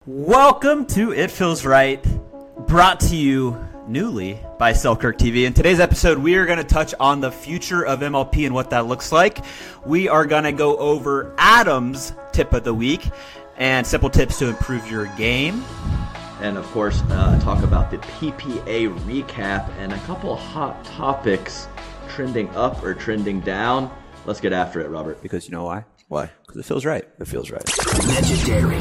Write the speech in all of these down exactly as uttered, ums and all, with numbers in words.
Welcome to It Feels Right, brought to you newly by Selkirk T V. In today's episode, we are going to touch on the future of M L P and what that looks like. We are going to go over Adam's tip of the week and simple tips to improve your game. And of course, uh, talk about the P P A recap and a couple of hot topics trending up or trending down. Let's get after it, Robert. Because you know why? Why? Because it feels right. It feels right. Legendary.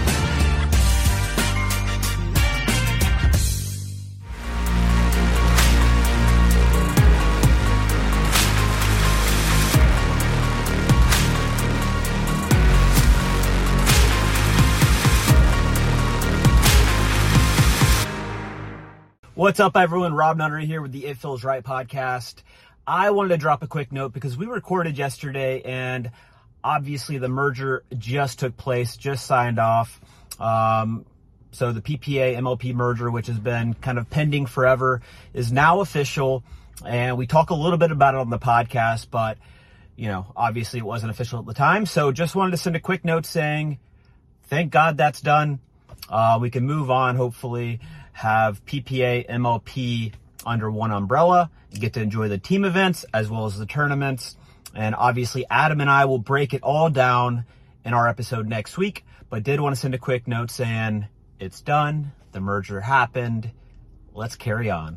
What's up, everyone? Rob Nunnery here with the It Feels Right podcast. I wanted to drop a quick note because we recorded yesterday and obviously the merger just took place, just signed off. Um, so the P P A M L P merger, which has been kind of pending forever, is now official. And we talk a little bit about it on the podcast, but, you know, obviously it wasn't official at the time. So just wanted to send a quick note saying, thank God that's done. Uh, we can move on, hopefully, have P P A M L P under one umbrella. You get to enjoy the team events as well as the tournaments. And obviously, Adam and I will break it all down in our episode next week. But did want to send a quick note saying it's done. The merger happened. Let's carry on.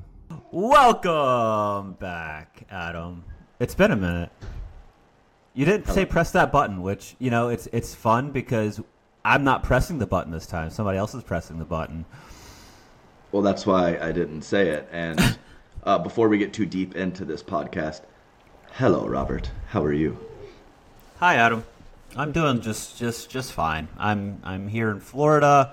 Welcome back, Adam. It's been a minute. You didn't say press that button, which, you know, it's it's fun because I'm not pressing the button this time. Somebody else is pressing the button. Well, that's why I didn't say it. And uh, before we get too deep into this podcast, hello, Robert. How are you? Hi, Adam. I'm doing just just just fine. I'm I'm here in Florida.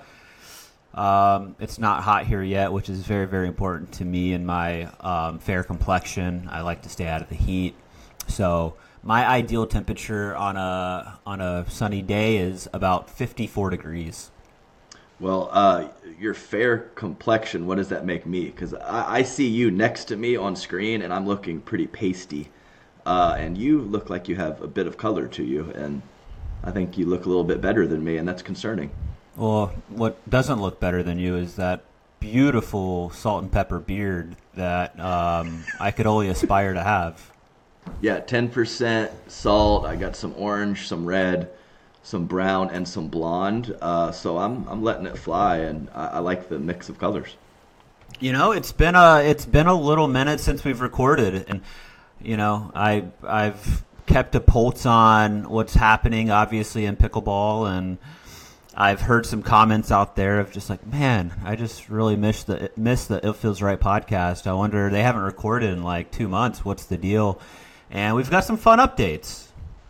Um, it's not hot here yet, which is very very important to me and my um, fair complexion. I like to stay out of the heat. So my ideal temperature on a on a sunny day is about fifty-four degrees. Well, uh, your fair complexion, what does that make me? Because I, I see you next to me on screen, and I'm looking pretty pasty. Uh, and you look like you have a bit of color to you, and I think you look a little bit better than me, and that's concerning. Well, what doesn't look better than you is that beautiful salt and pepper beard that um, I could only aspire to have. Yeah, ten percent salt. I got some orange, some red, some brown, and some blonde. Uh, so I'm I'm letting it fly, and I, I like the mix of colors. You know, it's been a it's been a little minute since we've recorded, and you know, I I've kept a pulse on what's happening, obviously in pickleball, and I've heard some comments out there of just like, man, I just really miss the miss the It Feels Right podcast. I wonder, they haven't recorded in like two months. What's the deal? And we've got some fun updates.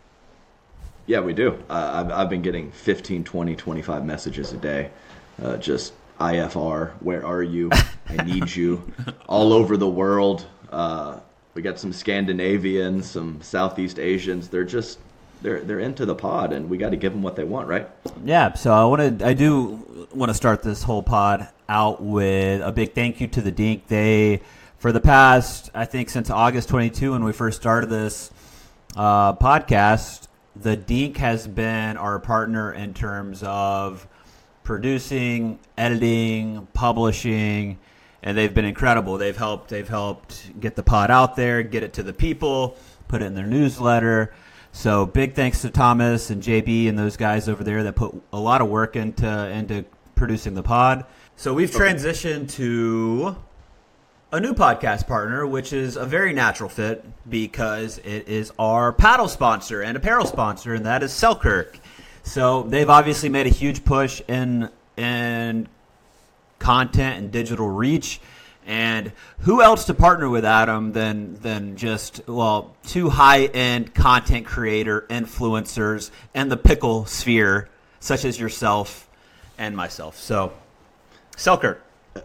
Yeah, we do. Uh, I've, I've been getting fifteen, twenty, twenty-five messages a day. Uh, just I F R, where are you? I need you. All over the world. Uh, we got some Scandinavians, some Southeast Asians. They're just, they're they're into the pod, and we got to give them what they want, right? Yeah, so I want to, I do want to start this whole pod out with a big thank you to the Dink. They, for the past, I think since August twenty-second, when we first started this uh, podcast, the Dink has been our partner in terms of producing, editing, publishing, and they've been incredible. They've helped they've helped get the pod out there, get it to the people, put it in their newsletter. So big thanks to Thomas and J B and those guys over there that put a lot of work into into producing the pod. So we've transitioned to a new podcast partner, which is a very natural fit because it is our paddle sponsor and apparel sponsor, and that is Selkirk. So they've obviously made a huge push in in content and digital reach. And who else to partner with, Adam, than than just, well, two high-end content creator influencers in the pickle sphere, such as yourself and myself. So, Selkirk.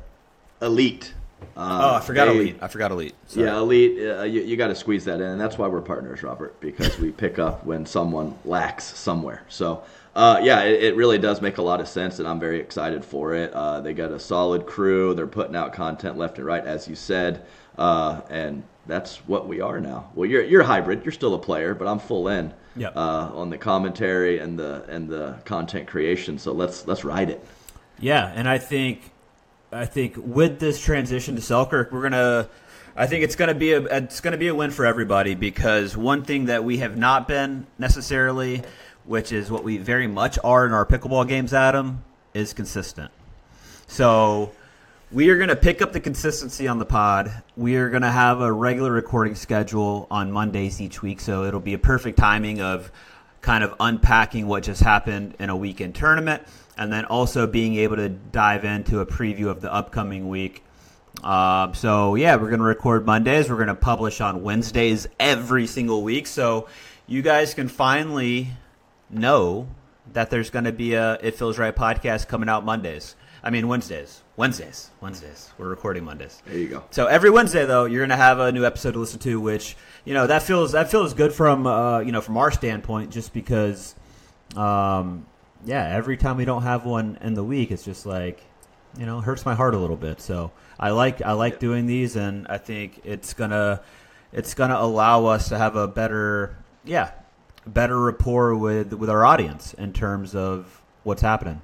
Elite. Uh, oh, I forgot they, Elite. I forgot Elite. Sorry. Yeah, Elite. Uh, you you got to squeeze that in, and that's why we're partners, Robert, because we pick up when someone lacks somewhere. So, uh, yeah, it, it really does make a lot of sense, and I'm very excited for it. Uh, they got a solid crew. They're putting out content left and right, as you said, uh, and that's what we are now. Well, you're you're hybrid. You're still a player, but I'm full in yep. uh, on the commentary and the and the content creation. So let's let's ride it. Yeah, and I think I think with this transition to Selkirk, we're gonna. I think it's gonna be a it's gonna be a win for everybody, because one thing that we have not been necessarily, which is what we very much are in our pickleball games, Adam, is consistent. So we are going to pick up the consistency on the pod. We are going to have a regular recording schedule on Mondays each week, so it'll be a perfect timing of kind of unpacking what just happened in a weekend tournament, and then also being able to dive into a preview of the upcoming week. Um, so, yeah, we're going to record Mondays. We're going to publish on Wednesdays every single week, so you guys can finally know that there's going to be a It Feels Right podcast coming out Mondays. I mean, Wednesdays. Wednesdays. Wednesdays. We're recording Mondays. There you go. So every Wednesday, though, you're going to have a new episode to listen to, which, you know, that feels that feels good from, uh, you know, from our standpoint, just because, um, yeah, every time we don't have one in the week, it's just like, you know, hurts my heart a little bit. So I like I like doing these, and I think it's gonna it's gonna allow us to have a better, yeah, better rapport with with our audience in terms of what's happening.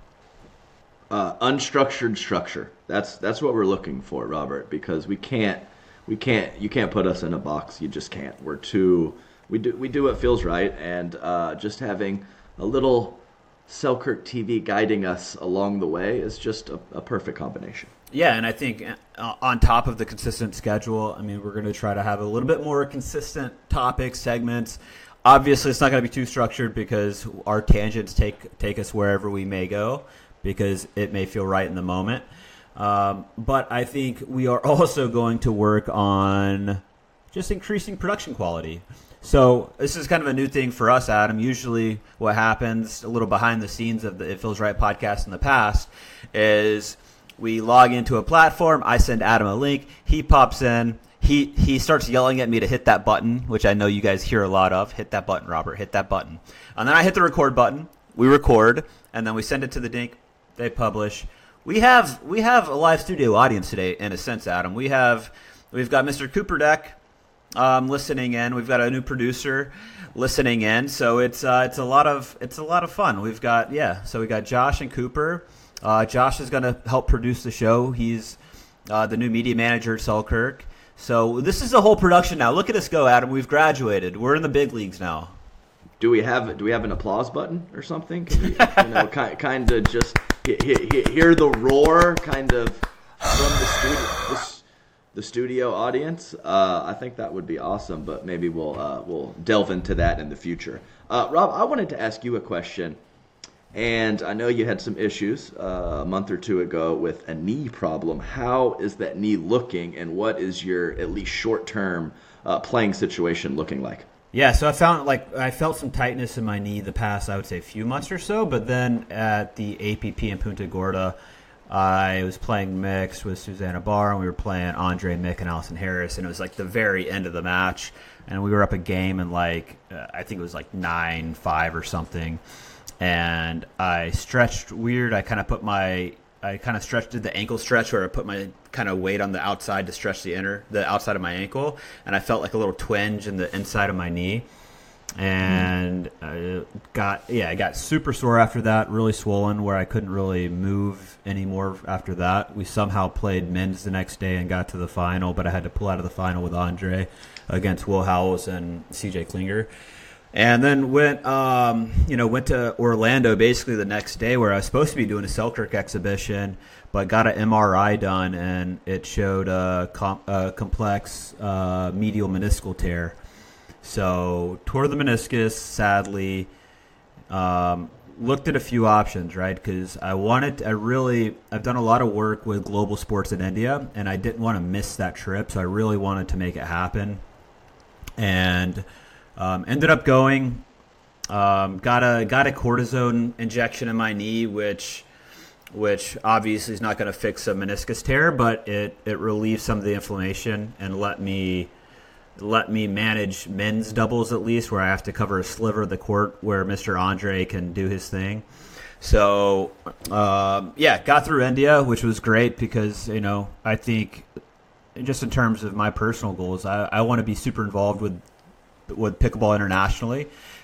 Uh, unstructured structure. That's that's what we're looking for, Robert, because we can't we can't you can't put us in a box. You just can't. We're too we do we do what feels right, and uh, just having a little Selkirk T V guiding us along the way is just a, a perfect combination. Yeah, and I think uh, on top of the consistent schedule, I mean, we're going to try to have a little bit more consistent topics, segments. Obviously, it's not going to be too structured, because our tangents take take us wherever we may go, because it may feel right in the moment. Um, but I think we are also going to work on just increasing production quality. So this is kind of a new thing for us, Adam. Usually what happens, a little behind the scenes of the It Feels Right podcast in the past, is we log into a platform, I send Adam a link, he pops in, he, he starts yelling at me to hit that button, which I know you guys hear a lot of. Hit that button, Robert, hit that button. And then I hit the record button, we record, and then we send it to the Dink. They publish. We have we have a live studio audience today, in a sense, Adam. We have we've got Mister Cooper Deck um, listening in. We've got a new producer listening in. So it's uh, it's a lot of it's a lot of fun. We've got yeah. So we got Josh and Cooper. Uh, Josh is going to help produce the show. He's uh, the new media manager at Selkirk. So this is a whole production now. Look at us go, Adam. We've graduated. We're in the big leagues now. Do we have do we have an applause button or something? Can we, you know, kind kind of just hear, hear the roar, kind of from the studio, the, the studio audience. Uh, I think that would be awesome, but maybe we'll uh, we'll delve into that in the future. Uh, Rob, I wanted to ask you a question, and I know you had some issues uh, a month or two ago with a knee problem. How is that knee looking, and what is your at least short term uh, playing situation looking like? Yeah, so I found like I felt some tightness in my knee the past, I would say, few months or so. But then at the A P P in Punta Gorda, I was playing mixed with Susanna Barr, and we were playing Andre Mick and Allison Harris, and it was like the very end of the match, and we were up a game in like uh, I think it was like nine five or something, and I stretched weird. I kind of put my I kind of stretched did the ankle stretch where I put my kind of weight on the outside to stretch the inner the outside of my ankle, and I felt like a little twinge in the inside of my knee, and I got yeah I got super sore after that, really swollen where I couldn't really move anymore after that. We somehow played men's the next day and got to the final, but I had to pull out of the final with Andre against Will Howells and C J Klinger. And then went, um, you know, went to Orlando basically the next day, where I was supposed to be doing a Selkirk exhibition, but got an M R I done, and it showed a, com- a complex uh, medial meniscal tear. So tore the meniscus, sadly. Um, looked at a few options, right? Because I wanted, I really, I've done a lot of work with Global Sports in India, and I didn't want to miss that trip, so I really wanted to make it happen. And Um, ended up going, um, got a got a cortisone injection in my knee, which which obviously is not going to fix a meniscus tear, but it, it relieved some of the inflammation and let me let me manage men's doubles at least, where I have to cover a sliver of the court where Mister Andre can do his thing. So um, yeah, got through India, which was great because you know I think just in terms of my personal goals, I, I want to be super involved with. with pickleball internationally.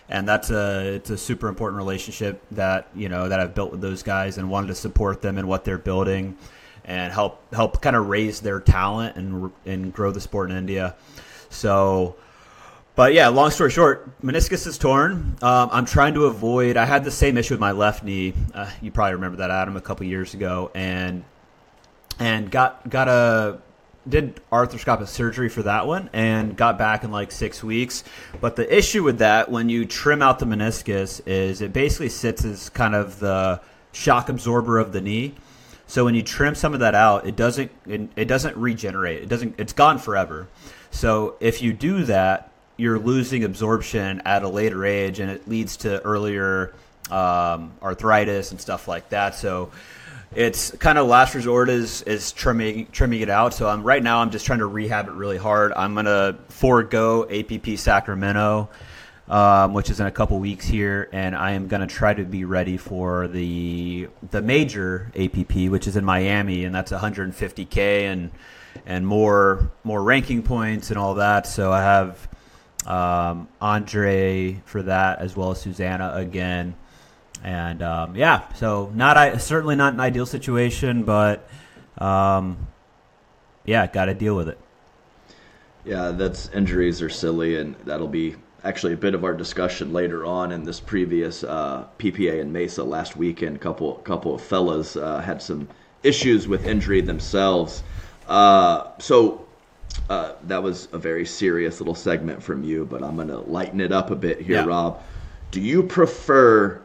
and that's a it's a super important relationship that you know that I've built with those guys, and wanted to support them in what they're building, and help help kind of raise their talent and and grow the sport in India. So, but yeah, long story short, meniscus is torn. Um, I'm trying to avoid. I had the same issue with my left knee. Uh, you probably remember that, Adam, a couple years ago, and and got got a. did arthroscopic surgery for that one and got back in like six weeks. But the issue with that, when you trim out the meniscus, is it basically sits as kind of the shock absorber of the knee. So when you trim some of that out, it doesn't it, it doesn't regenerate. It doesn't. It's gone forever. So if you do that, you're losing absorption at a later age, and it leads to earlier um, arthritis and stuff like that. So it's kind of last resort is is trimming trimming it out. So I'm right now I'm just trying to rehab it really hard. I'm gonna forego A P P Sacramento, um, which is in a couple weeks here, and I am gonna try to be ready for the the major A P P, which is in Miami, and that's one hundred fifty K and and more more ranking points and all that. So I have um, Andre for that, as well as Susanna again. And, um, yeah, so not I certainly not an ideal situation, but, um, yeah, got to deal with it. Yeah, that's injuries are silly, and that'll be actually a bit of our discussion later on in this previous uh, P P A in Mesa last weekend. A couple, couple of fellas uh, had some issues with injury themselves. Uh, so uh, that was a very serious little segment from you, but I'm going to lighten it up a bit here, yeah. Rob. Do you prefer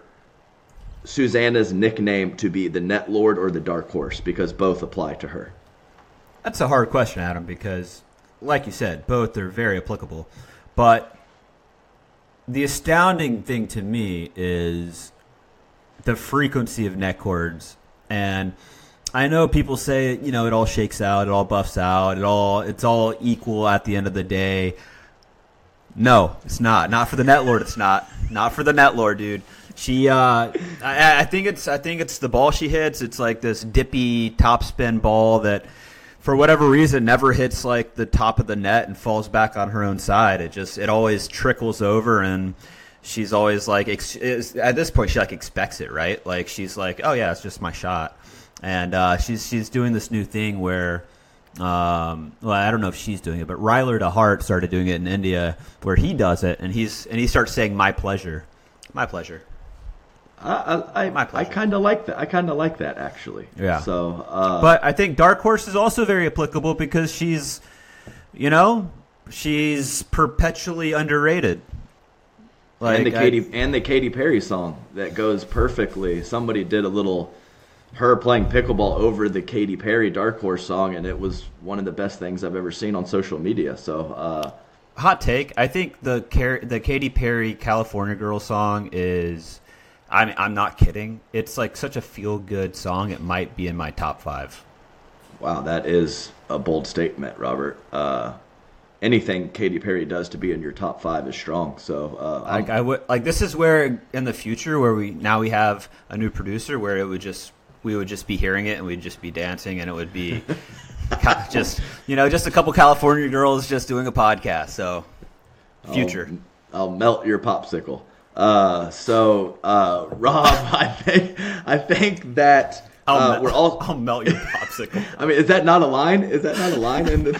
Susanna's nickname to be the Net Lord or the Dark Horse, because both apply to her? That's a hard question, Adam, because like you said, both are very applicable. But the astounding thing to me is the frequency of neck cords. And I know people say, you know, it all shakes out, it all buffs out, it all it's all equal at the end of the day. No, it's not. Not for the Net Lord, it's not. Not for the Net Lord, dude. She, uh, I, I think it's, I think it's the ball she hits. It's like this dippy topspin ball that, for whatever reason, never hits like the top of the net and falls back on her own side. It just, it always trickles over, and she's always like, ex- at this point, she like expects it, right? Like she's like, oh yeah, it's just my shot, and uh, she's she's doing this new thing where, um, well, I don't know if she's doing it, but Ryler DeHart started doing it in India, where he does it, and he's and he starts saying, "My pleasure, my pleasure." I I, I kind of like that. I kind of like that actually. Yeah. So, uh, but I think Dark Horse is also very applicable because she's, you know, she's perpetually underrated. Like and the Katy I, and the Katy Perry song that goes perfectly. Somebody did a little her playing pickleball over the Katy Perry Dark Horse song, and it was one of the best things I've ever seen on social media. So, uh, hot take. I think the the Katy Perry California Girl song is. I'm I'm not kidding. It's like such a feel-good song. It might be in my top five. Wow, that is a bold statement, Robert. Uh, anything Katy Perry does to be in your top five is strong. So, uh, like I would like this is where in the future where we now we have a new producer where it would just we would just be hearing it and we'd just be dancing and it would be just you know just a couple California girls just doing a podcast. So, future. I'll, I'll melt your popsicle. Uh, so, uh, Rob, I think, I think that, uh, mel- we're all, I'll melt your popsicle. I mean, is that not a line? Is that not a line in the,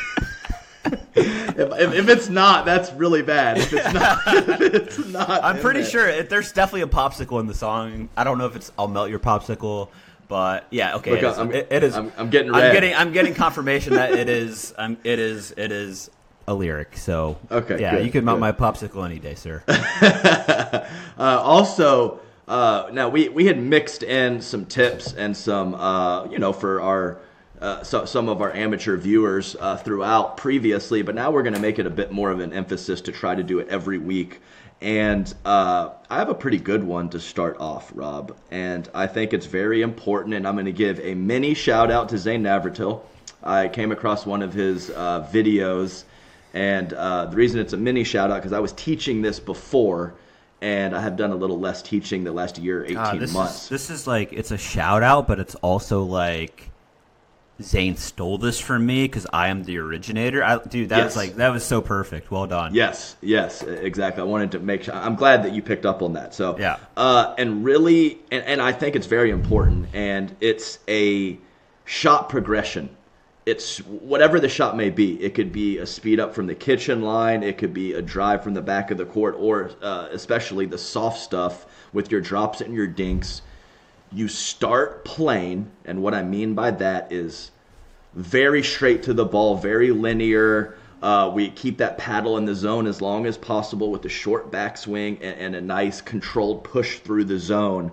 if, if, if it's not, that's really bad. If it's not, if it's not, I'm pretty sure it, there's definitely a popsicle in the song. I don't know if it's "I'll melt your popsicle," but yeah, okay, Look, it is. I'm, It, it is. I'm, I'm getting red. I'm getting, I'm getting confirmation that it is, um, it is, it is a lyric. So okay, yeah, good, you can melt good. my popsicle any day, sir. uh, also, uh, now we, we had mixed in some tips and some, uh, you know, for our, uh, so, some of our amateur viewers uh, throughout previously, but now we're going to make it a bit more of an emphasis to try to do it every week. And uh, I have a pretty good one to start off, Rob, and I think it's very important, and I'm going to give a mini shout out to Zane Navratil. I came across one of his uh, videos. And uh, the reason it's a mini shout out because I was teaching this before, and I have done a little less teaching the last year, eighteen God, this months. Is, this is like it's a shout out, but it's also like Zane stole this from me because I am the originator. I, dude, that Yes. was like that was so perfect. Well done. Yes, yes, exactly. I wanted to make sure. I'm glad that you picked up on that. So, Yeah. uh, and really, and, and I think it's very important, and it's a shot progression. It's whatever the shot may be. It could be a speed up from the kitchen line. It could be a drive from the back of the court, or uh, especially the soft stuff with your drops and your dinks. You start playing, and what I mean by that is very straight to the ball, very linear. Uh, we keep that paddle in the zone as long as possible with a short backswing and, and a nice controlled push through the zone.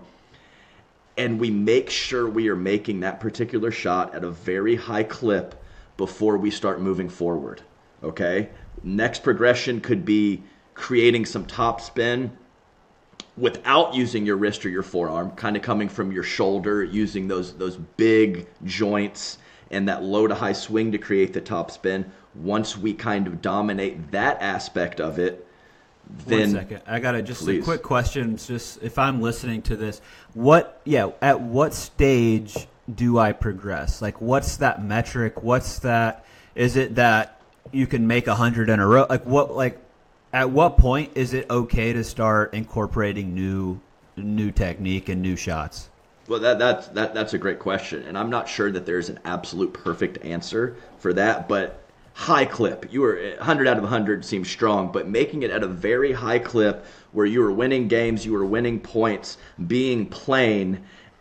And we make sure we are making that particular shot at a very high clip before we start moving forward. Okay? Next progression could be creating some top spin without using your wrist or your forearm, kind of coming from your shoulder, using those those big joints and that low to high swing to create the top spin. Once we kind of dominate that aspect of it, then One second. I got to just please. a quick question. Just if I'm listening to this, what, yeah, at what stage do I progress? Like, what's that metric? What's that? Is it that you can make a hundred in a row? Like, what, like, at what point is it okay to start incorporating new, new technique and new shots? Well, that that's that that's a great question, and I'm not sure that there's an absolute perfect answer for that. But high clip, you were one hundred out of one hundred seems strong, but making it at a very high clip where you were winning games, you were winning points, being plain,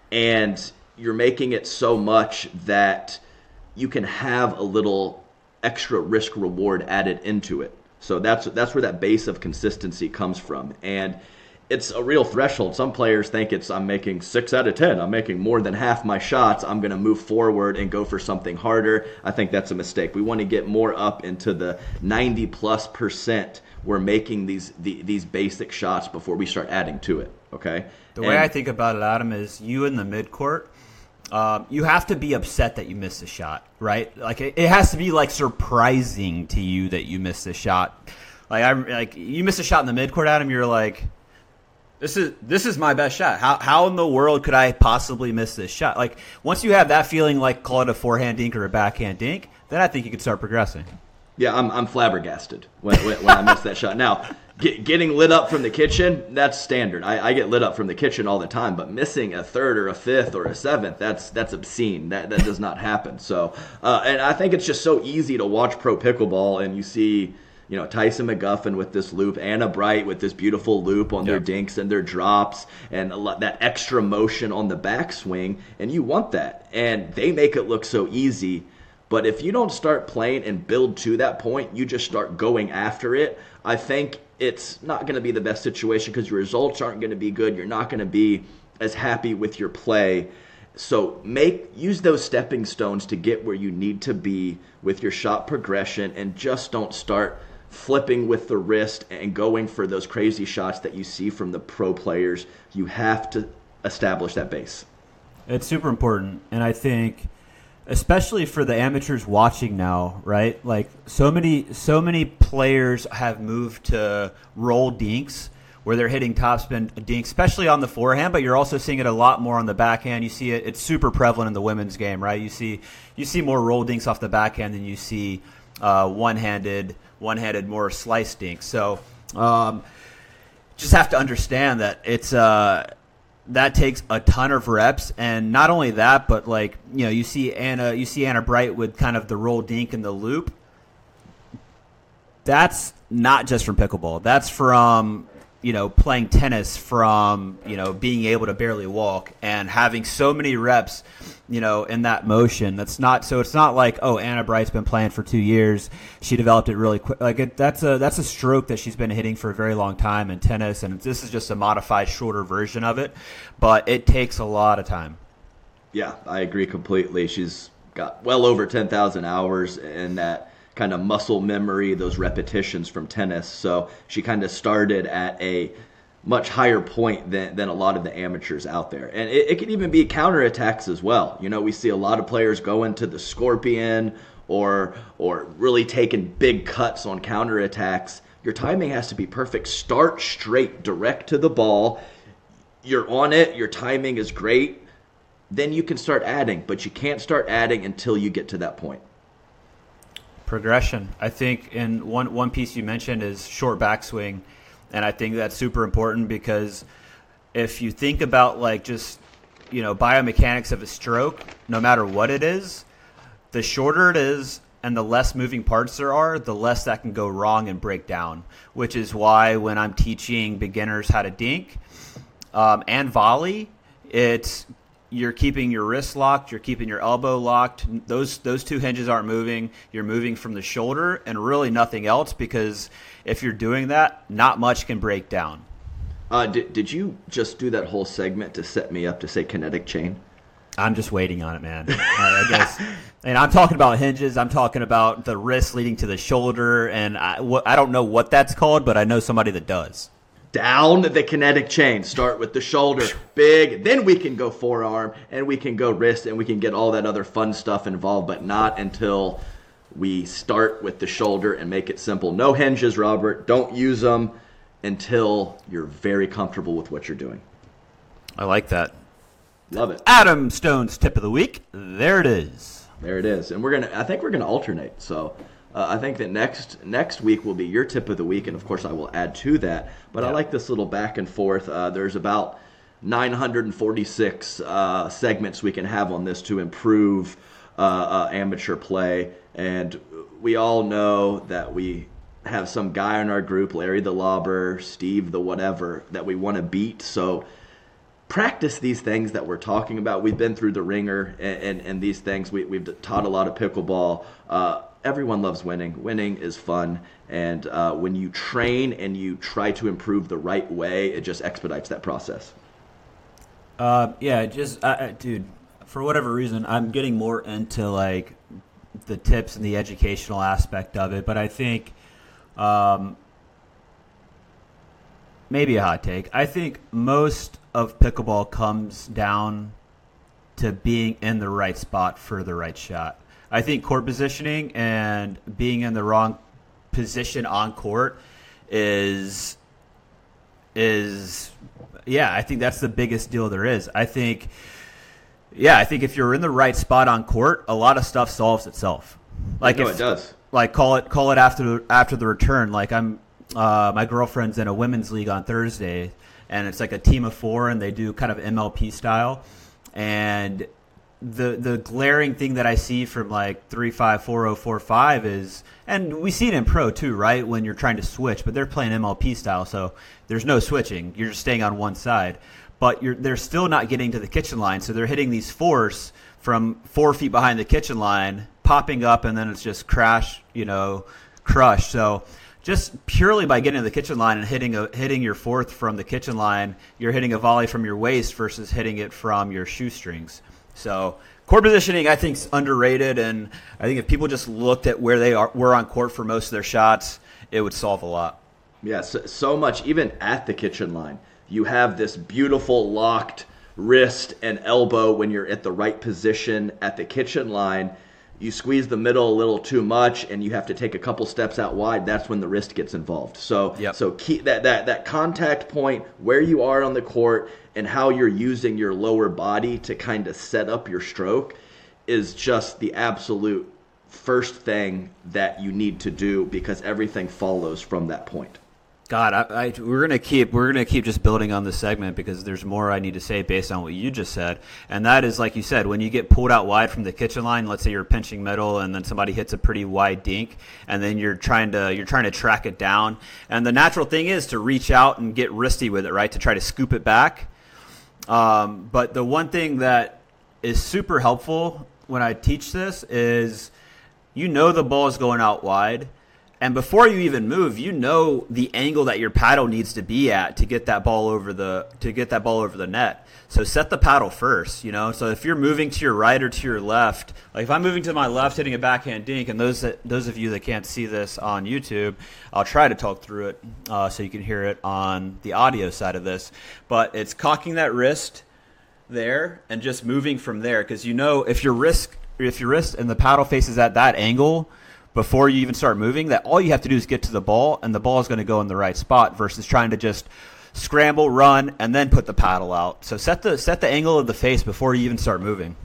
and you're making it so much that you can have a little extra risk reward added into it. So that's that's where that base of consistency comes from. And it's a real threshold. Some players think it's I'm making six out of ten. I'm making more than half my shots. I'm going to move forward and go for something harder. I think that's a mistake. We want to get more up into the ninety plus percent. We're making these the, these basic shots before we start adding to it. Okay. The way I think about it, Adam, is you in the midcourt. Um, you have to be upset that you missed a shot, right? Like it, it has to be like surprising to you that you missed a shot. Like I like you miss a shot in the midcourt, Adam. You're like, this is this is my best shot. How how in the world could I possibly miss this shot? Like once you have that feeling, like call it a forehand dink or a backhand dink, then I think you could start progressing. Yeah, I'm I'm flabbergasted when when, when I miss that shot. Now, get, getting lit up from the kitchen, that's standard. I, I get lit up from the kitchen all the time, but missing a third or a fifth or a seventh, that's that's obscene. That that does not happen. So, uh, and I think it's just so easy to watch pro pickleball, and you see, you know, Tyson McGuffin with this loop, Anna Bright with this beautiful loop on their Yep. dinks and their drops, and a lot, that extra motion on the backswing, and you want that, and they make it look so easy. But if you don't start playing and build to that point, you just start going after it, I think it's not going to be the best situation because your results aren't going to be good. You're not going to be as happy with your play. So make use those stepping stones to get where you need to be with your shot progression, and just don't start flipping with the wrist and going for those crazy shots that you see from the pro players. You have to establish that base. It's super important, and I think especially for the amateurs watching now, right? Like so many so many players have moved to roll dinks where they're hitting topspin dinks, especially on the forehand, but you're also seeing it a lot more on the backhand. You see it, it's super prevalent in the women's game, right? You see you see more roll dinks off the backhand than you see uh, one-handed, one-handed more slice dinks. So um, just have to understand that it's uh, that takes a ton of reps, and not only that, but like you know, you see Anna, you see Anna Bright with kind of the roll dink and the loop. That's not just from pickleball. That's from you know playing tennis, from you know being able to barely walk and having so many reps, you know, in that motion. That's not so. It's not like oh, Anna Bright's been playing for two years. She developed it really quick. Like it, that's a that's a stroke that she's been hitting for a very long time in tennis, and this is just a modified, shorter version of it. But it takes a lot of time. Yeah, I agree completely. She's got well over ten thousand hours in that kind of muscle memory, those repetitions from tennis. So she kind of started at a much higher point than, than a lot of the amateurs out there. And it, it can even be counterattacks as well. You know, we see a lot of players go into the scorpion or or really taking big cuts on counterattacks. Your timing has to be perfect. Start straight, direct to the ball. You're on it. Your timing is great. then you can start adding, but you can't start adding until you get to that point. Progression. I think in one one piece you mentioned is short backswing, and I think that's super important because if you think about like just, you know, biomechanics of a stroke, no matter what it is, the shorter it is and the less moving parts there are, the less that can go wrong and break down, which is why when I'm teaching beginners how to dink um, and volley, it's you're keeping your wrist locked, you're keeping your elbow locked. Those those two hinges aren't moving. You're moving from the shoulder and really nothing else, because if you're doing that, not much can break down. Uh, did, did you just do that whole segment to set me up to say kinetic chain? I'm just waiting on it, man. I guess, and I'm talking about hinges. I'm talking about the wrist leading to the shoulder, and I, what, I don't know what that's called, but I know somebody that does. Down the kinetic chain. Start with the shoulder, big. Then we can go forearm, and we can go wrist, and we can get all that other fun stuff involved, but not until we start with the shoulder and make it simple. No hinges, Robert. Don't use them until you're very comfortable with what you're doing. I like that. Love it. Adam Stone's tip of the week. There it is. There it is. And we're gonna. I think we're gonna alternate. So uh, I think that next next week will be your tip of the week, and of course I will add to that. But yeah. I like this little back and forth. Uh, there's about nine hundred forty-six uh, segments we can have on this to improve uh, uh, amateur play, and we all know that we have some guy in our group, Larry the Lobber, Steve the whatever, that we want to beat. So practice these things that we're talking about. We've been through the ringer and, and, and these things. We, we've taught a lot of pickleball. Uh, everyone loves winning. Winning is fun. And uh, when you train and you try to improve the right way, it just expedites that process. Uh, yeah, just, uh, dude, for whatever reason, I'm getting more into like the tips and the educational aspect of it. But I think um, maybe a hot take. I think most of pickleball comes down to being in the right spot for the right shot. I think court positioning and being in the wrong position on court is is yeah, I think that's the biggest deal there is. I think yeah, I think if you're in the right spot on court, a lot of stuff solves itself. Like no, if, it does. Like call it call it after after the return. Like I'm uh, my girlfriend's in a women's league on Thursday, and it's like a team of four, and they do kind of M L P style. And the the glaring thing that I see from like three five, four oh, four five is, and we see it in pro too, right? When you're trying to switch, but they're playing M L P style, so there's no switching. You're just staying on one side, but you're they're still not getting to the kitchen line, so they're hitting these fours from four feet behind the kitchen line, popping up, and then it's just crash, you know, crush. So just purely by getting to the kitchen line and hitting a hitting your fourth from the kitchen line, you're hitting a volley from your waist versus hitting it from your shoestrings. So court positioning, I think, is underrated, and I think if people just looked at where they are were on court for most of their shots, it would solve a lot. Yeah, so, so much, even at the kitchen line. You have this beautiful locked wrist and elbow when you're at the right position at the kitchen line. You squeeze the middle a little too much, and you have to take a couple steps out wide. That's when the wrist gets involved. So, yep. so keep that, that that contact point where you are on the court and how you're using your lower body to kind of set up your stroke is just the absolute first thing that you need to do, because everything follows from that point. God, I, I, we're gonna keep we're gonna keep just building on this segment, because there's more I need to say based on what you just said, and that is, like you said, when you get pulled out wide from the kitchen line. Let's say you're pinching middle, and then somebody hits a pretty wide dink, and then you're trying to you're trying to track it down, and the natural thing is to reach out and get wristy with it, right? To try to scoop it back. Um, but the one thing that is super helpful when I teach this is, you know, the ball is going out wide. And before you even move, you know the angle that your paddle needs to be at to get that ball over the to get that ball over the net. So set the paddle first, you know. So if you're moving to your right or to your left, like if I'm moving to my left, hitting a backhand dink, and those that, those of you that can't see this on YouTube, I'll try to talk through it uh, so you can hear it on the audio side of this. But it's cocking that wrist there and just moving from there, because you know if your wrist if your wrist and the paddle faces at that angle before you even start moving, that all you have to do is get to the ball, and the ball is going to go in the right spot, versus trying to just scramble, run, and then put the paddle out. So set the set the angle of the face before you even start moving.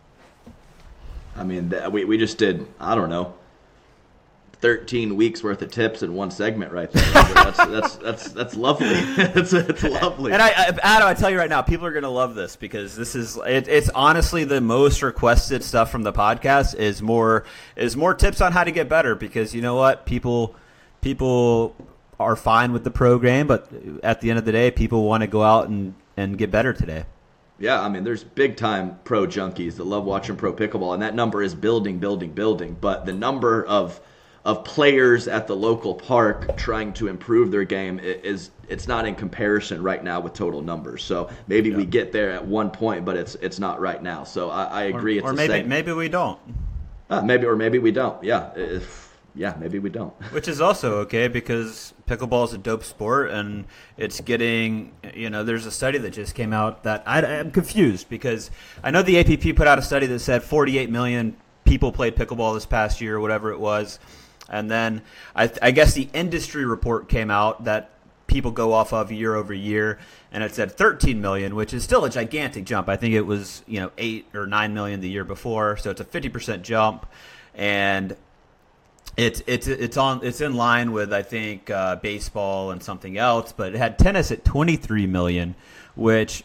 I mean, th- we we just did, I don't know, thirteen weeks worth of tips in one segment right there. that's that's that's that's lovely. It's it's lovely. And I, I, Adam, I tell you right now, people are going to love this because this is it, it's honestly the most requested stuff from the podcast is more is more tips on how to get better because you know what, people people are fine with the program, but at the end of the day, people want to go out and, and get better today. Yeah, I mean, there's big-time pro junkies that love watching pro pickleball, and that number is building, building, building. But the number of of players at the local park trying to improve their game is it's not in comparison right now with total numbers. So maybe yeah. we get there at one point, but it's it's not right now. So I, I agree. Or, it's or the maybe same. maybe we don't. Uh, maybe or maybe we don't. Yeah. If, Yeah, maybe we don't. Which is also okay because pickleball is a dope sport and it's getting, you know, there's a study that just came out that I, I'm confused because I know the A P P put out a study that said forty-eight million people played pickleball this past year, whatever it was. And then I, I guess the industry report came out that people go off of year over year and it said thirteen million, which is still a gigantic jump. I think it was, you know, eight or nine million the year before. So it's a fifty percent jump. And It's it's it's on it's in line with I think uh, baseball and something else, but it had tennis at twenty-three million, which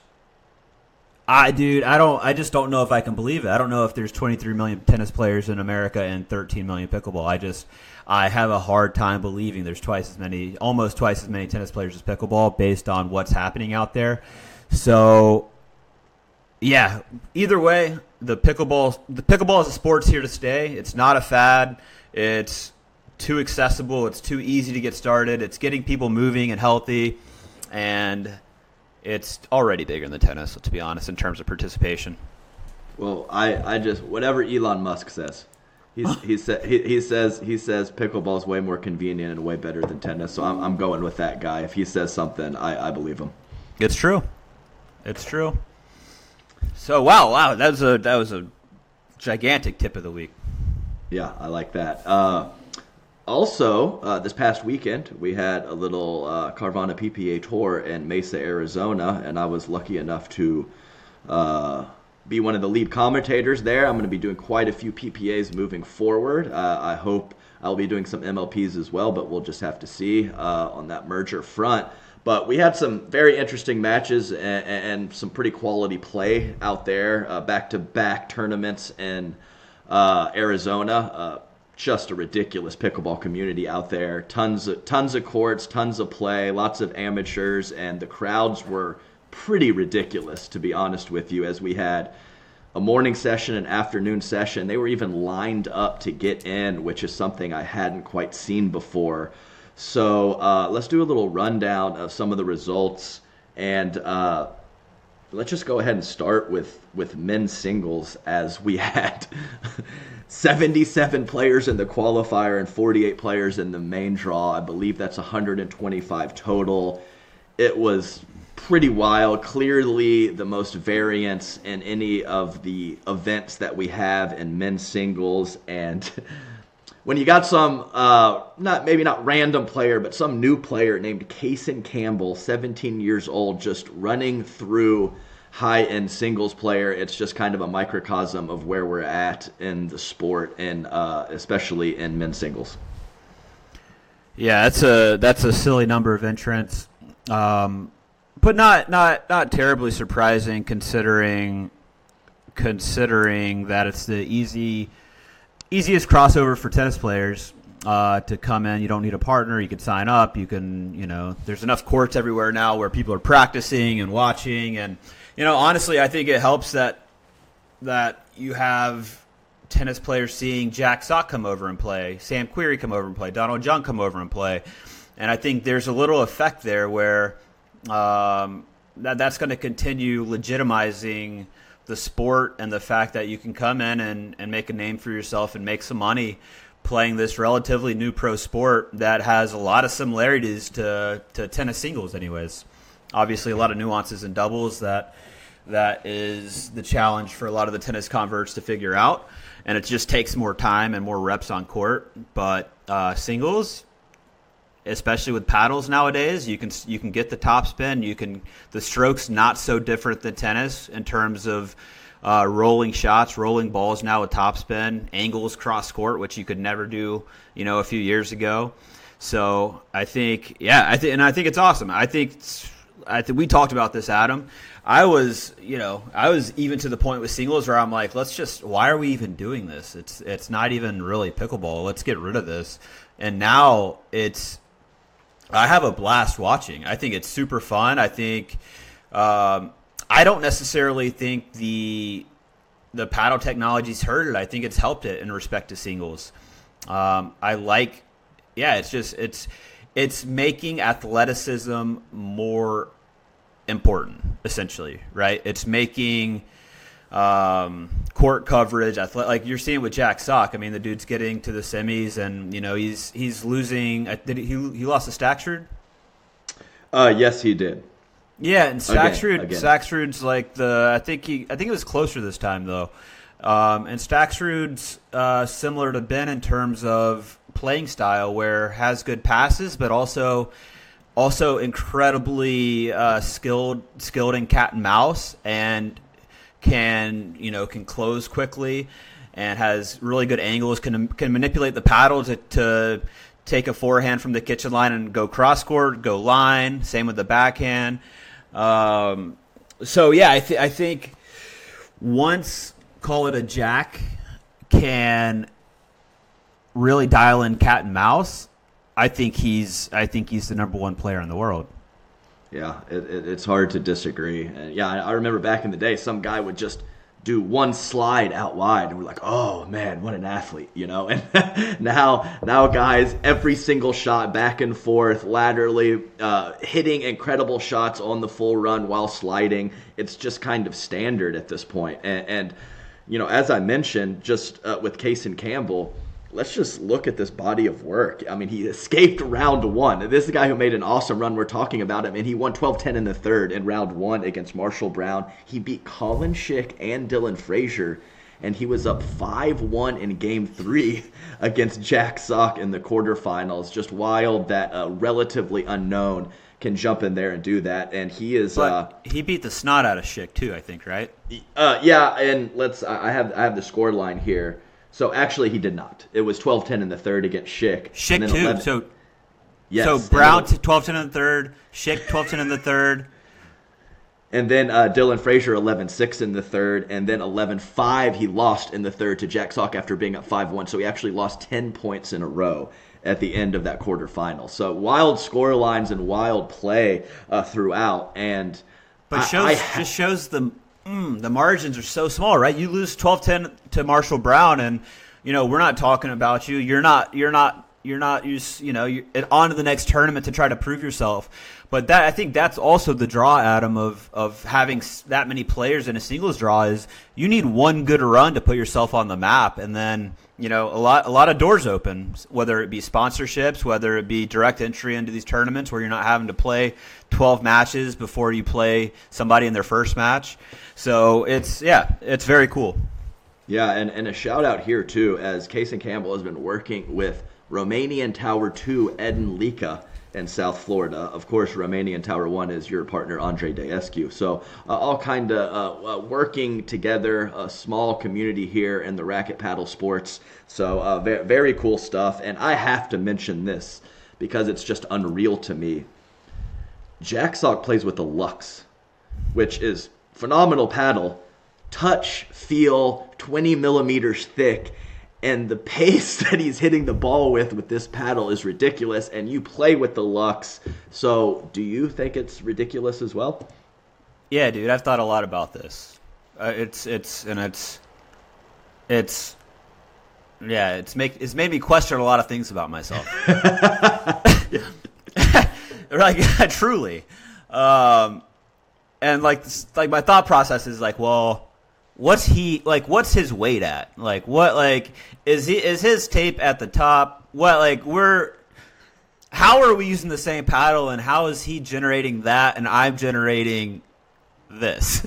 I dude I don't I just don't know if I can believe it. I don't know if there's twenty-three million tennis players in America and thirteen million pickleball. I just I have a hard time believing there's twice as many, almost twice as many tennis players as pickleball based on what's happening out there. So yeah, either way, the pickleball the pickleball as a sport's here to stay. It's not a fad. It's too accessible. It's too easy to get started. It's getting people moving and healthy, and it's already bigger than tennis, to be honest, in terms of participation. Well, I, I just whatever Elon Musk says, he's he said he, he says he says pickleball is way more convenient and way better than tennis. So I'm I'm going with that guy. If he says something, I, I believe him. It's true. It's true. So wow, wow, that was a that was a gigantic tip of the week. Yeah, I like that. Uh, also, uh, this past weekend, we had a little uh, Carvana P P A tour in Mesa, Arizona, and I was lucky enough to uh, be one of the lead commentators there. I'm going to be doing quite a few P P As moving forward. Uh, I hope I'll be doing some M L Ps as well, but we'll just have to see uh, on that merger front. But we had some very interesting matches and, and some pretty quality play out there, uh, back-to-back tournaments in Uh, Arizona, uh, just a ridiculous pickleball community out there. Tons of tons of courts, tons of play, lots of amateurs, and the crowds were pretty ridiculous, to be honest with you. As we had a morning session, an afternoon session, they were even lined up to get in, which is something I hadn't quite seen before. So uh, let's do a little rundown of some of the results, and uh, let's just go ahead and start with, with men's singles, as we had seventy-seven players in the qualifier and forty-eight players in the main draw. I believe that's one hundred twenty-five total. It was pretty wild. Clearly the most variance in any of the events that we have in men's singles. And when you got some, uh, not maybe not random player, but some new player named Kaysen Campbell, seventeen years old, just running through high-end singles player, it's just kind of a microcosm of where we're at in the sport, and uh, especially in men's singles. Yeah, that's a that's a silly number of entrants, um, but not not not terribly surprising considering considering that it's the easy easiest crossover for tennis players uh, to come in. You don't need a partner. You can sign up. You can you know there's enough courts everywhere now where people are practicing and watching. And you know honestly, I think it helps that that you have tennis players seeing Jack Sock come over and play, Sam Querrey come over and play, Donald Jung come over and play. And I think there's a little effect there where um, that that's going to continue legitimizing the sport and the fact that you can come in and, and make a name for yourself and make some money playing this relatively new pro sport that has a lot of similarities to, to tennis singles anyways. Obviously a lot of nuances in doubles that that is the challenge for a lot of the tennis converts to figure out. And it just takes more time and more reps on court. But uh, singles, especially with paddles nowadays. You can you can get the top spin. You can the stroke's not so different than tennis in terms of uh, rolling shots, rolling balls now with top spin, angles cross court, which you could never do, you know, a few years ago. So I think, yeah, I think, and I think it's awesome. I think, I think we talked about this, Adam. I was, you know, I was even to the point with singles where I'm like, let's just, why are we even doing this? It's, it's not even really pickleball. Let's get rid of this. And now it's, I have a blast watching. I think it's super fun. I think, um, I don't necessarily think the, the paddle technology's hurt it. I think it's helped it in respect to singles. Um, I like, yeah, it's just, it's, it's making athleticism more important, essentially, right? It's making um, court coverage, athlete, like you're seeing with Jack Sock. I mean, the dude's getting to the semis, and you know he's he's losing. Did he? He lost to Staksrud? Uh, yes, he did. Yeah, and Staksrud, again, again. Staksrud's like the. I think he. I think it was closer this time though, um, and Staksrud's uh, similar to Ben in terms of playing style, where has good passes, but also. Also incredibly uh, skilled, skilled in cat and mouse, and can you know can close quickly, and has really good angles. Can can manipulate the paddle to, to take a forehand from the kitchen line and go cross court, go line. Same with the backhand. Um, so yeah, I, th- I think once call it a Jack can really dial in cat and mouse. I think he's. I think he's the number one player in the world. Yeah, it, it, it's hard to disagree. And yeah, I, I remember back in the day, some guy would just do one slide out wide, and we're like, "Oh man, what an athlete!" You know. And now, now guys, every single shot, back and forth, laterally, uh, hitting incredible shots on the full run while sliding. It's just kind of standard at this point. And, and you know, as I mentioned, just uh, with Kaysen Campbell. Let's just look at this body of work. I mean, he escaped round one. This is a guy who made an awesome run. We're talking about him, and he won twelve ten in the third in round one against Marshall Brown. He beat Colin Schick and Dylan Frazier, and he was up five one in game three against Jack Sock in the quarterfinals. Just wild that a uh, relatively unknown can jump in there and do that. And he is. But uh, he beat the snot out of Schick too, I think, right? Uh, yeah, and let's. I have I have the score line here. So actually, he did not. It was twelve ten in the third against Schick. Schick too. eleven So, yes, so Brown twelve ten in the third, Schick twelve ten in the third, and then uh, Dylan Frazier eleven six in the third, and then eleven five he lost in the third to Jack Sock after being up five one. So he actually lost ten points in a row at the end of that quarterfinal. So wild score lines and wild play uh, throughout, and but I, shows I ha- just shows the. Mm, the margins are so small, right? You lose twelve ten to Marshall Brown, and you know we're not talking about you. You're not. You're not. You're not. You you know. You're on to the next tournament to try to prove yourself. But that I think that's also the draw, Adam, of of having that many players in a singles draw is you need one good run to put yourself on the map, and then you know a lot a lot of doors open, whether it be sponsorships, whether it be direct entry into these tournaments where you're not having to play twelve matches before you play somebody in their first match. So it's yeah, it's very cool. Yeah, and, and a shout out here too, as Kaysen Campbell has been working with Romanian Tower two Edin Lica in South Florida. Of course, Romanian Tower one is your partner Andre Deescu. So uh, all kind of uh, uh, working together, a small community here in the racket paddle sports. So uh, very, very cool stuff. And I have to mention this because it's just unreal to me. Jack Sock plays with the Lux, which is phenomenal paddle, touch, feel, twenty millimeters thick, and the pace that he's hitting the ball with with this paddle is ridiculous, and you play with the Lux. So do you think it's ridiculous as well? Yeah, dude, I've thought a lot about this. Uh, it's, it's, and it's, it's, yeah, it's make it's made me question a lot of things about myself. Like, truly. Um, and like, like my thought process is like, well, what's he like? What's his weight at? Like, what? Like, is he is his tape at the top? What? Like, we're how are we using the same paddle, and how is he generating that, and I'm generating this?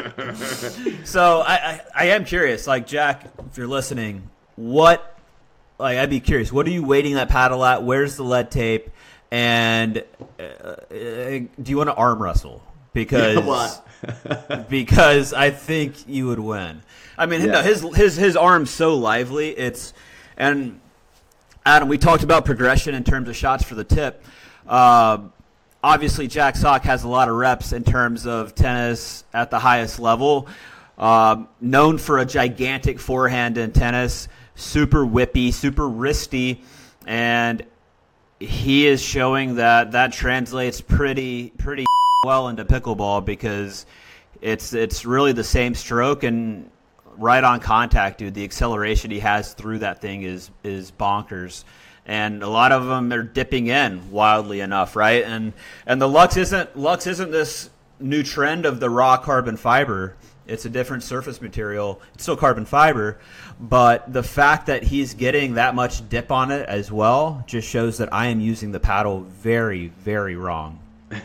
So I, I I am curious. Like, Jack, if you're listening, what like I'd be curious. What are you weighting that paddle at? Where's the lead tape? And uh, uh, do you want to arm wrestle? Because Yeah, because I think you would win. I mean, Yeah. no, his his his arm's so lively. It's and Adam, we talked about progression in terms of shots for the tip. Uh, obviously, Jack Sock has a lot of reps in terms of tennis at the highest level. Uh, known for a gigantic forehand in tennis, super whippy, super wristy, and he is showing that that translates pretty pretty well into pickleball because it's it's really the same stroke and right on contact, dude. The acceleration he has through that thing is is bonkers, and a lot of them are dipping in wildly enough, right? And and the Lux isn't Lux isn't this new trend of the raw carbon fiber. It's a different surface material. It's still carbon fiber, but the fact that he's getting that much dip on it as well just shows that I am using the paddle very, very wrong.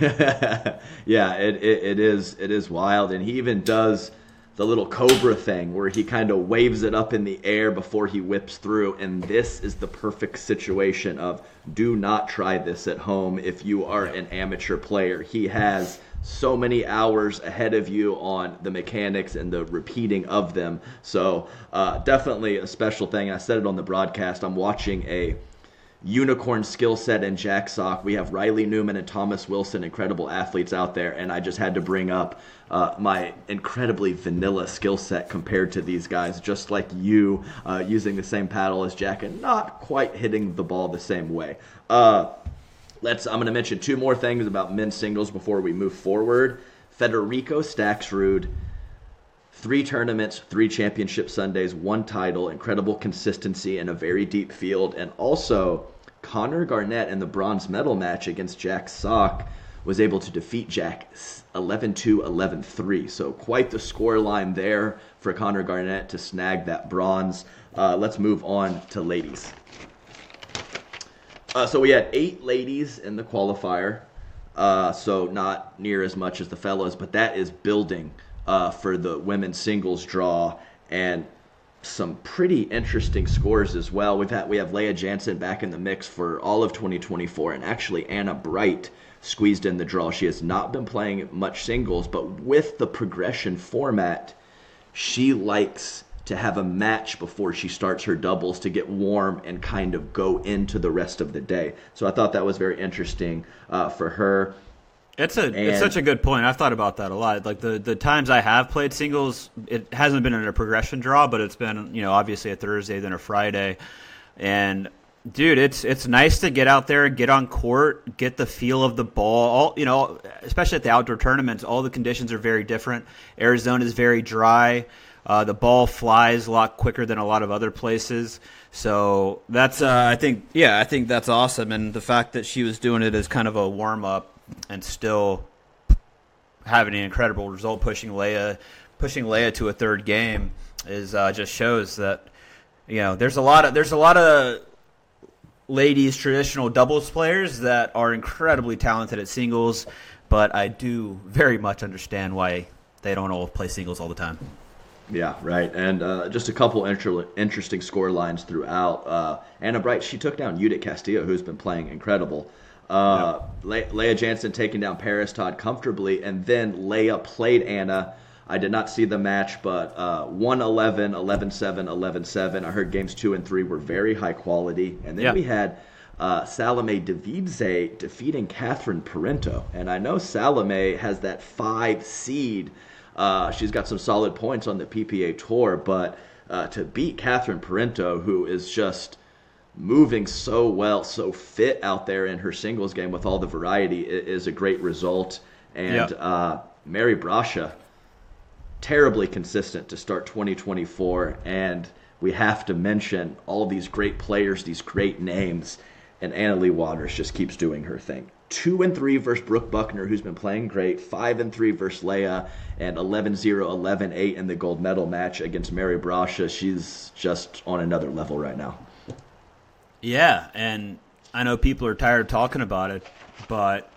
yeah, it, it it is it is wild, and he even does the little cobra thing where he kind of waves it up in the air before he whips through, and this is the perfect situation of do not try this at home if you are an amateur player. He has so many hours ahead of you on the mechanics and the repeating of them. So uh, definitely a special thing. I said it on the broadcast. I'm watching a unicorn skill set in Jack Sock. We have Riley Newman and Thomas Wilson, incredible athletes out there, and I just had to bring up uh, my incredibly vanilla skill set compared to these guys, just like you, uh, using the same paddle as Jack and not quite hitting the ball the same way. Uh, let's. I'm going to mention two more things about men's singles before we move forward. Federico Staksrud, three tournaments, three championship Sundays, one title, incredible consistency in a very deep field, and also Connor Garnett in the bronze medal match against Jack Sock was able to defeat Jack eleven two, eleven three. So quite the score line there for Connor Garnett to snag that bronze. Uh, let's move on to ladies. Uh, so we had eight ladies in the qualifier, uh, so not near as much as the fellows, but that is building uh, for the women's singles draw, and some pretty interesting scores as well. We've had we have Leah Jansen back in the mix for all of twenty twenty-four, and actually Anna Bright squeezed in the draw. She has not been playing much singles, but with the progression format, she likes to have a match before she starts her doubles to get warm and kind of go into the rest of the day. So I thought that was very interesting uh, for her. It's a And- it's such a good point. I've thought about that a lot. Like the, the times I have played singles, it hasn't been in a progression draw, but it's been, you know, obviously a Thursday, then a Friday. And dude, it's it's nice to get out there, get on court, get the feel of the ball. All, you know, especially at the outdoor tournaments, all the conditions are very different. Arizona is very dry. Uh, the ball flies a lot quicker than a lot of other places. So that's, uh, I think, yeah, I think that's awesome. And the fact that she was doing it as kind of a warm-up and still having an incredible result, pushing Leia, pushing Leia to a third game, is uh, just shows that, you know, there's a lot of there's a lot of ladies traditional doubles players that are incredibly talented at singles, but I do very much understand why they don't all play singles all the time. Yeah, right. And uh, just a couple inter- interesting score lines throughout. Uh, Anna Bright, she took down Judith Castillo, who's been playing incredible. Uh, Le- Leah Jansen taking down Paris Todd comfortably, and then Leia played Anna. I did not see the match, but uh, one eleven, eleven seven, eleven seven. I heard games two and three were very high quality. And then Yeah. we had uh, Salome Davidze defeating Catherine Parento. And I know Salome has that five seed. Uh, she's got some solid points on the P P A Tour, but uh, to beat Catherine Parento, who is just moving so well, so fit out there in her singles game with all the variety, is a great result. And Yep. uh, Mary Brasha, terribly consistent to start twenty twenty-four, and we have to mention all these great players, these great names, and Anna Leigh Waters just keeps doing her thing. Two and three versus Brooke Buckner, who's been playing great. Five and three versus Leia, and eleven zero, eleven eight in the gold medal match against Mary Brasha. She's just on another level right now. Yeah, and I know people are tired of talking about it, but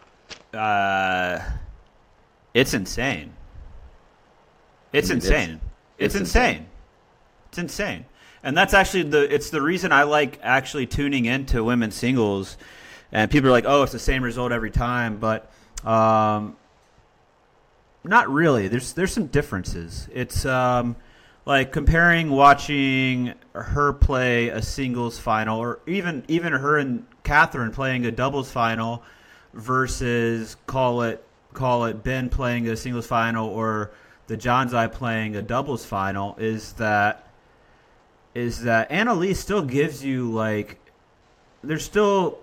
uh, it's insane. It's I mean, it's- insane. It's, it's insane. insane. It's insane. And that's actually the it's the reason I like actually tuning into women's singles. And people are like, "Oh, it's the same result every time," but um, not really. There's there's some differences. It's um, like comparing watching her play a singles final, or even even her and Catherine playing a doubles final, versus call it call it Ben playing a singles final or the Janzai playing a doubles final. Is that is that Anna Leigh still gives you like there's still.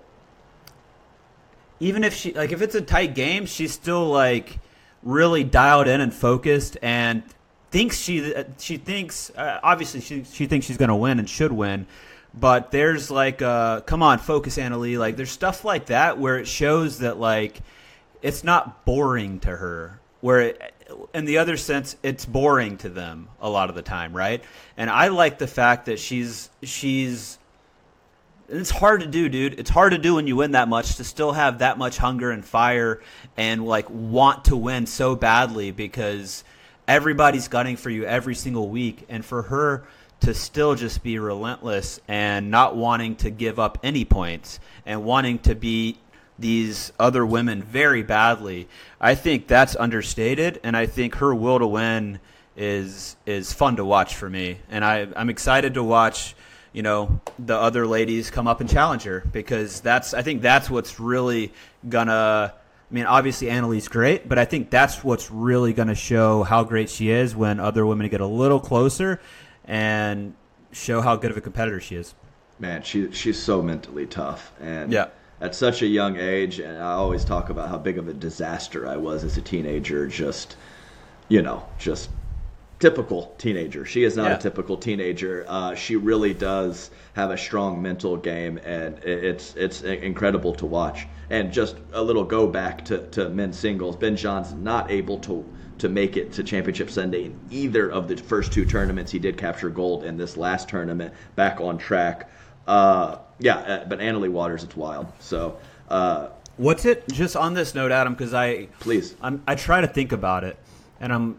Even if she like if it's a tight game, she's still like really dialed in and focused, and thinks she she thinks uh, obviously she she thinks she's gonna win and should win, but there's like uh come on, focus, Anna Leigh. Like there's stuff like that where it shows that like it's not boring to her. Where it, in the other sense, it's boring to them a lot of the time, right? And I like the fact that she's she's. It's hard to do, dude. It's hard to do when you win that much to still have that much hunger and fire and like want to win so badly because everybody's gunning for you every single week. And for her to still just be relentless and not wanting to give up any points and wanting to beat these other women very badly, I think that's understated. And I think her will to win is is fun to watch for me. And I, I'm excited to watch you know, the other ladies come up and challenge her because that's, I think that's what's really gonna, I mean, obviously Anna Leigh's great, but I think that's what's really gonna show how great she is when other women get a little closer and show how good of a competitor she is. Man, she she's so mentally tough. And yeah. At such a young age, and I always talk about how big of a disaster I was as a teenager, just, you know, just typical teenager. She is not yeah. a typical teenager. Uh, she really does have a strong mental game, and it's it's incredible to watch. And just a little go back to, to men's singles. Ben Johnson not able to to make it to Championship Sunday in either of the first two tournaments. He did capture gold in this last tournament, back on track. Uh, yeah, but Anna Leigh Waters, it's wild. So, uh, what's it? Just on this note, Adam, because I please, I'm, I try to think about it, and I'm.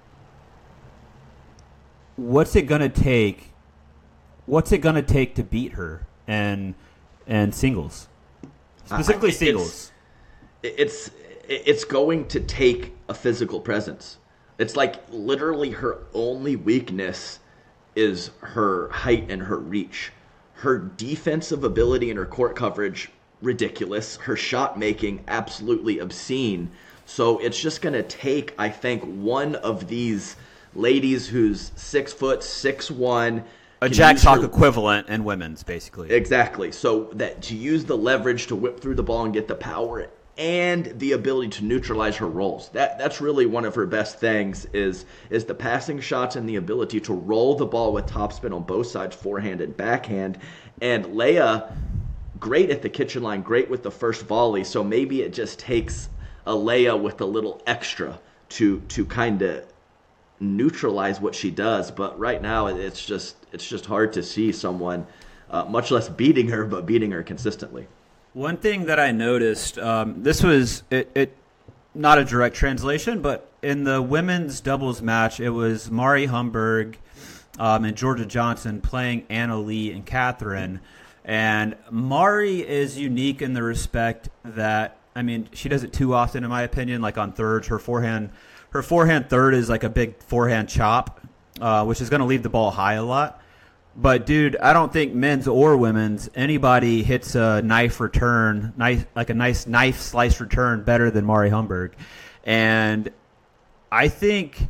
What's it gonna take? What's it gonna take to beat her and and singles, specifically I, singles? It's, it's it's going to take a physical presence. It's like literally her only weakness is her height and her reach. Her defensive ability and her court coverage, ridiculous. Her shot making, absolutely obscene. So it's just gonna take, I think, one of these ladies who's six foot, six one, a Jack Sock equivalent in women's, basically. Exactly. So that to use the leverage to whip through the ball and get the power and the ability to neutralize her rolls. That that's really one of her best things is is the passing shots and the ability to roll the ball with topspin on both sides, forehand and backhand. And Leah, great at the kitchen line, great with the first volley. So maybe it just takes a Leah with a little extra to to kind of neutralize what she does. But right now it's just it's just hard to see someone uh, much less beating her, but beating her consistently. One thing that I noticed, um, this was it, it not a direct translation, but in the women's doubles match, it was Mari Humberg um, and Georgia Johnson playing Anna Leigh and Catherine. And Mari is unique in the respect that, I mean, she does it too often, in my opinion, like on thirds. Her forehand Her forehand third is like a big forehand chop, uh, which is going to leave the ball high a lot. But, dude, I don't think men's or women's, anybody hits a knife return, knife, like a nice knife slice return better than Mari Humberg. And I think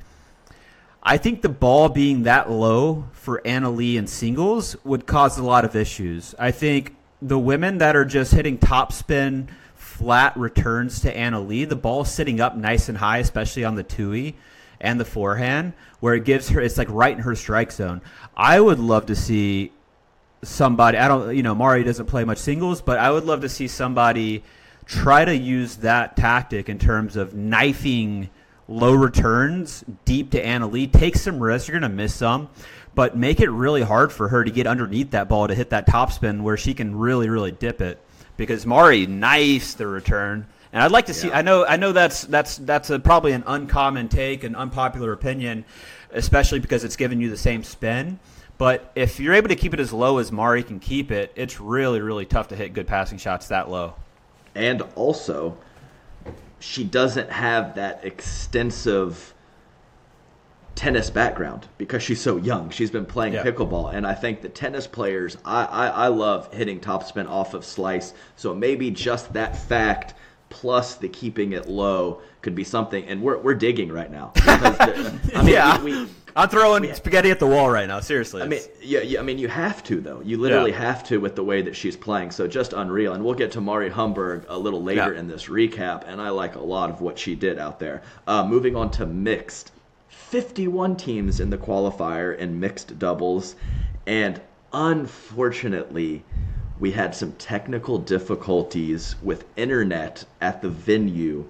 I think the ball being that low for Anna Leigh in singles would cause a lot of issues. I think the women that are just hitting topspin flat returns to Anna Leigh, the ball sitting up nice and high, especially on the Tui and the forehand, where it gives her, it's like right in her strike zone. I would love to see somebody, I don't, you know, Mari doesn't play much singles, but I would love to see somebody try to use that tactic in terms of knifing low returns deep to Anna Leigh. Take some risks, you're going to miss some, but make it really hard for her to get underneath that ball to hit that topspin where she can really, really dip it. Because Mari knifes the return, and I'd like to see. Yeah. I know, I know that's that's that's a, probably an uncommon take, an unpopular opinion, especially because it's giving you the same spin. But if you're able to keep it as low as Mari can keep it, it's really, really tough to hit good passing shots that low. And also, she doesn't have that extensive tennis background because she's so young. She's been playing yeah. pickleball, and I think the tennis players, I, I, I love hitting topspin off of slice, so maybe just that fact plus the keeping it low could be something, and we're we're digging right now. Because the, I mean, yeah. we, we, I'm throwing we, spaghetti at the wall right now, seriously. I mean, yeah, yeah, I mean, you have to, though. You literally yeah. have to with the way that she's playing, so just unreal. And we'll get to Mari Humberg a little later yeah. in this recap, and I like a lot of what she did out there. Uh, moving on to mixed. fifty-one teams in the qualifier in mixed doubles, and unfortunately we had some technical difficulties with internet at the venue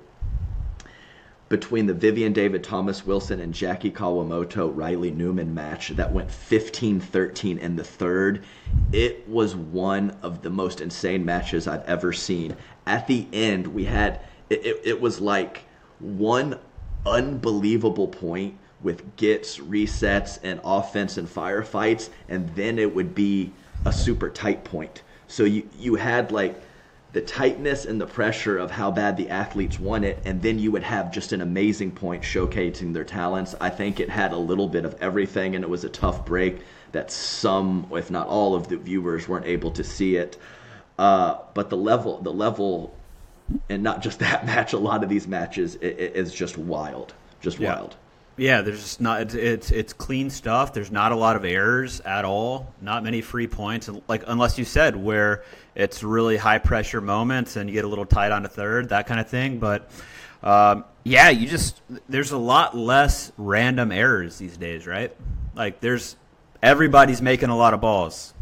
between the Vivian David Thomas Wilson and Jackie Kawamoto Riley Newman match that went fifteen thirteen in the third. It was one of the most insane matches I've ever seen. At the end, we had it, it, it was like one unbelievable point with gets, resets, and offense and firefights, and then it would be a super tight point. So you, you had like the tightness and the pressure of how bad the athletes want it, and then you would have just an amazing point showcasing their talents. I think it had a little bit of everything, and it was a tough break that some, if not all, of the viewers weren't able to see it. Uh, but the level, the level, and not just that match, a lot of these matches it, it is just wild, just yeah. wild. Yeah, there's just not it's, it's it's clean stuff. There's not a lot of errors at all. Not many free points, like unless you said where it's really high pressure moments and you get a little tight on the third, that kind of thing. But um, yeah, you just there's a lot less random errors these days, right? Like there's everybody's making a lot of balls,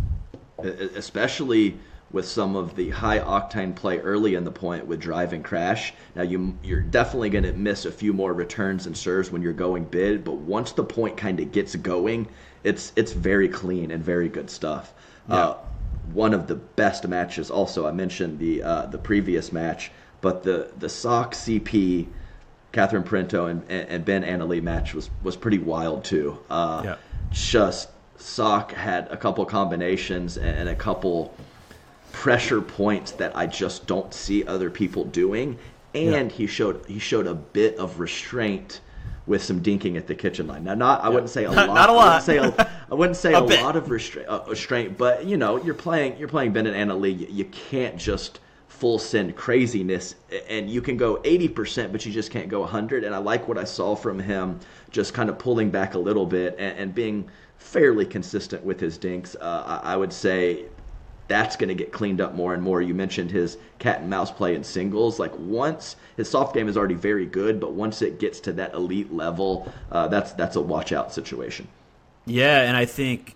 especially with some of the high octane play early in the point with drive and crash. Now you, you're definitely going to miss a few more returns and serves when you're going bid, but once the point kind of gets going, it's it's very clean and very good stuff. Yeah. Uh, one of the best matches also, I mentioned the uh, the previous match, but the, the Sock C P, Catherine Printo and, and Ben Anneli match was, was pretty wild too. Uh, yeah. Just Sock had a couple combinations and a couple pressure points that I just don't see other people doing, and yeah. he showed he showed a bit of restraint with some dinking at the kitchen line. Now, not I yeah. wouldn't say a lot. Not a lot. I wouldn't say a, I wouldn't say a, a lot of restraint, uh, restraint, but you know, you're playing you're playing Ben and Anneli. You, you can't just full send craziness, and you can go eighty percent, but you just can't go one hundred. And I like what I saw from him, just kind of pulling back a little bit and, and being fairly consistent with his dinks. Uh, I, I would say that's going to get cleaned up more and more. You mentioned his cat and mouse play in singles. Like once his soft game is already very good, but once it gets to that elite level, uh, that's that's a watch out situation. Yeah, and I think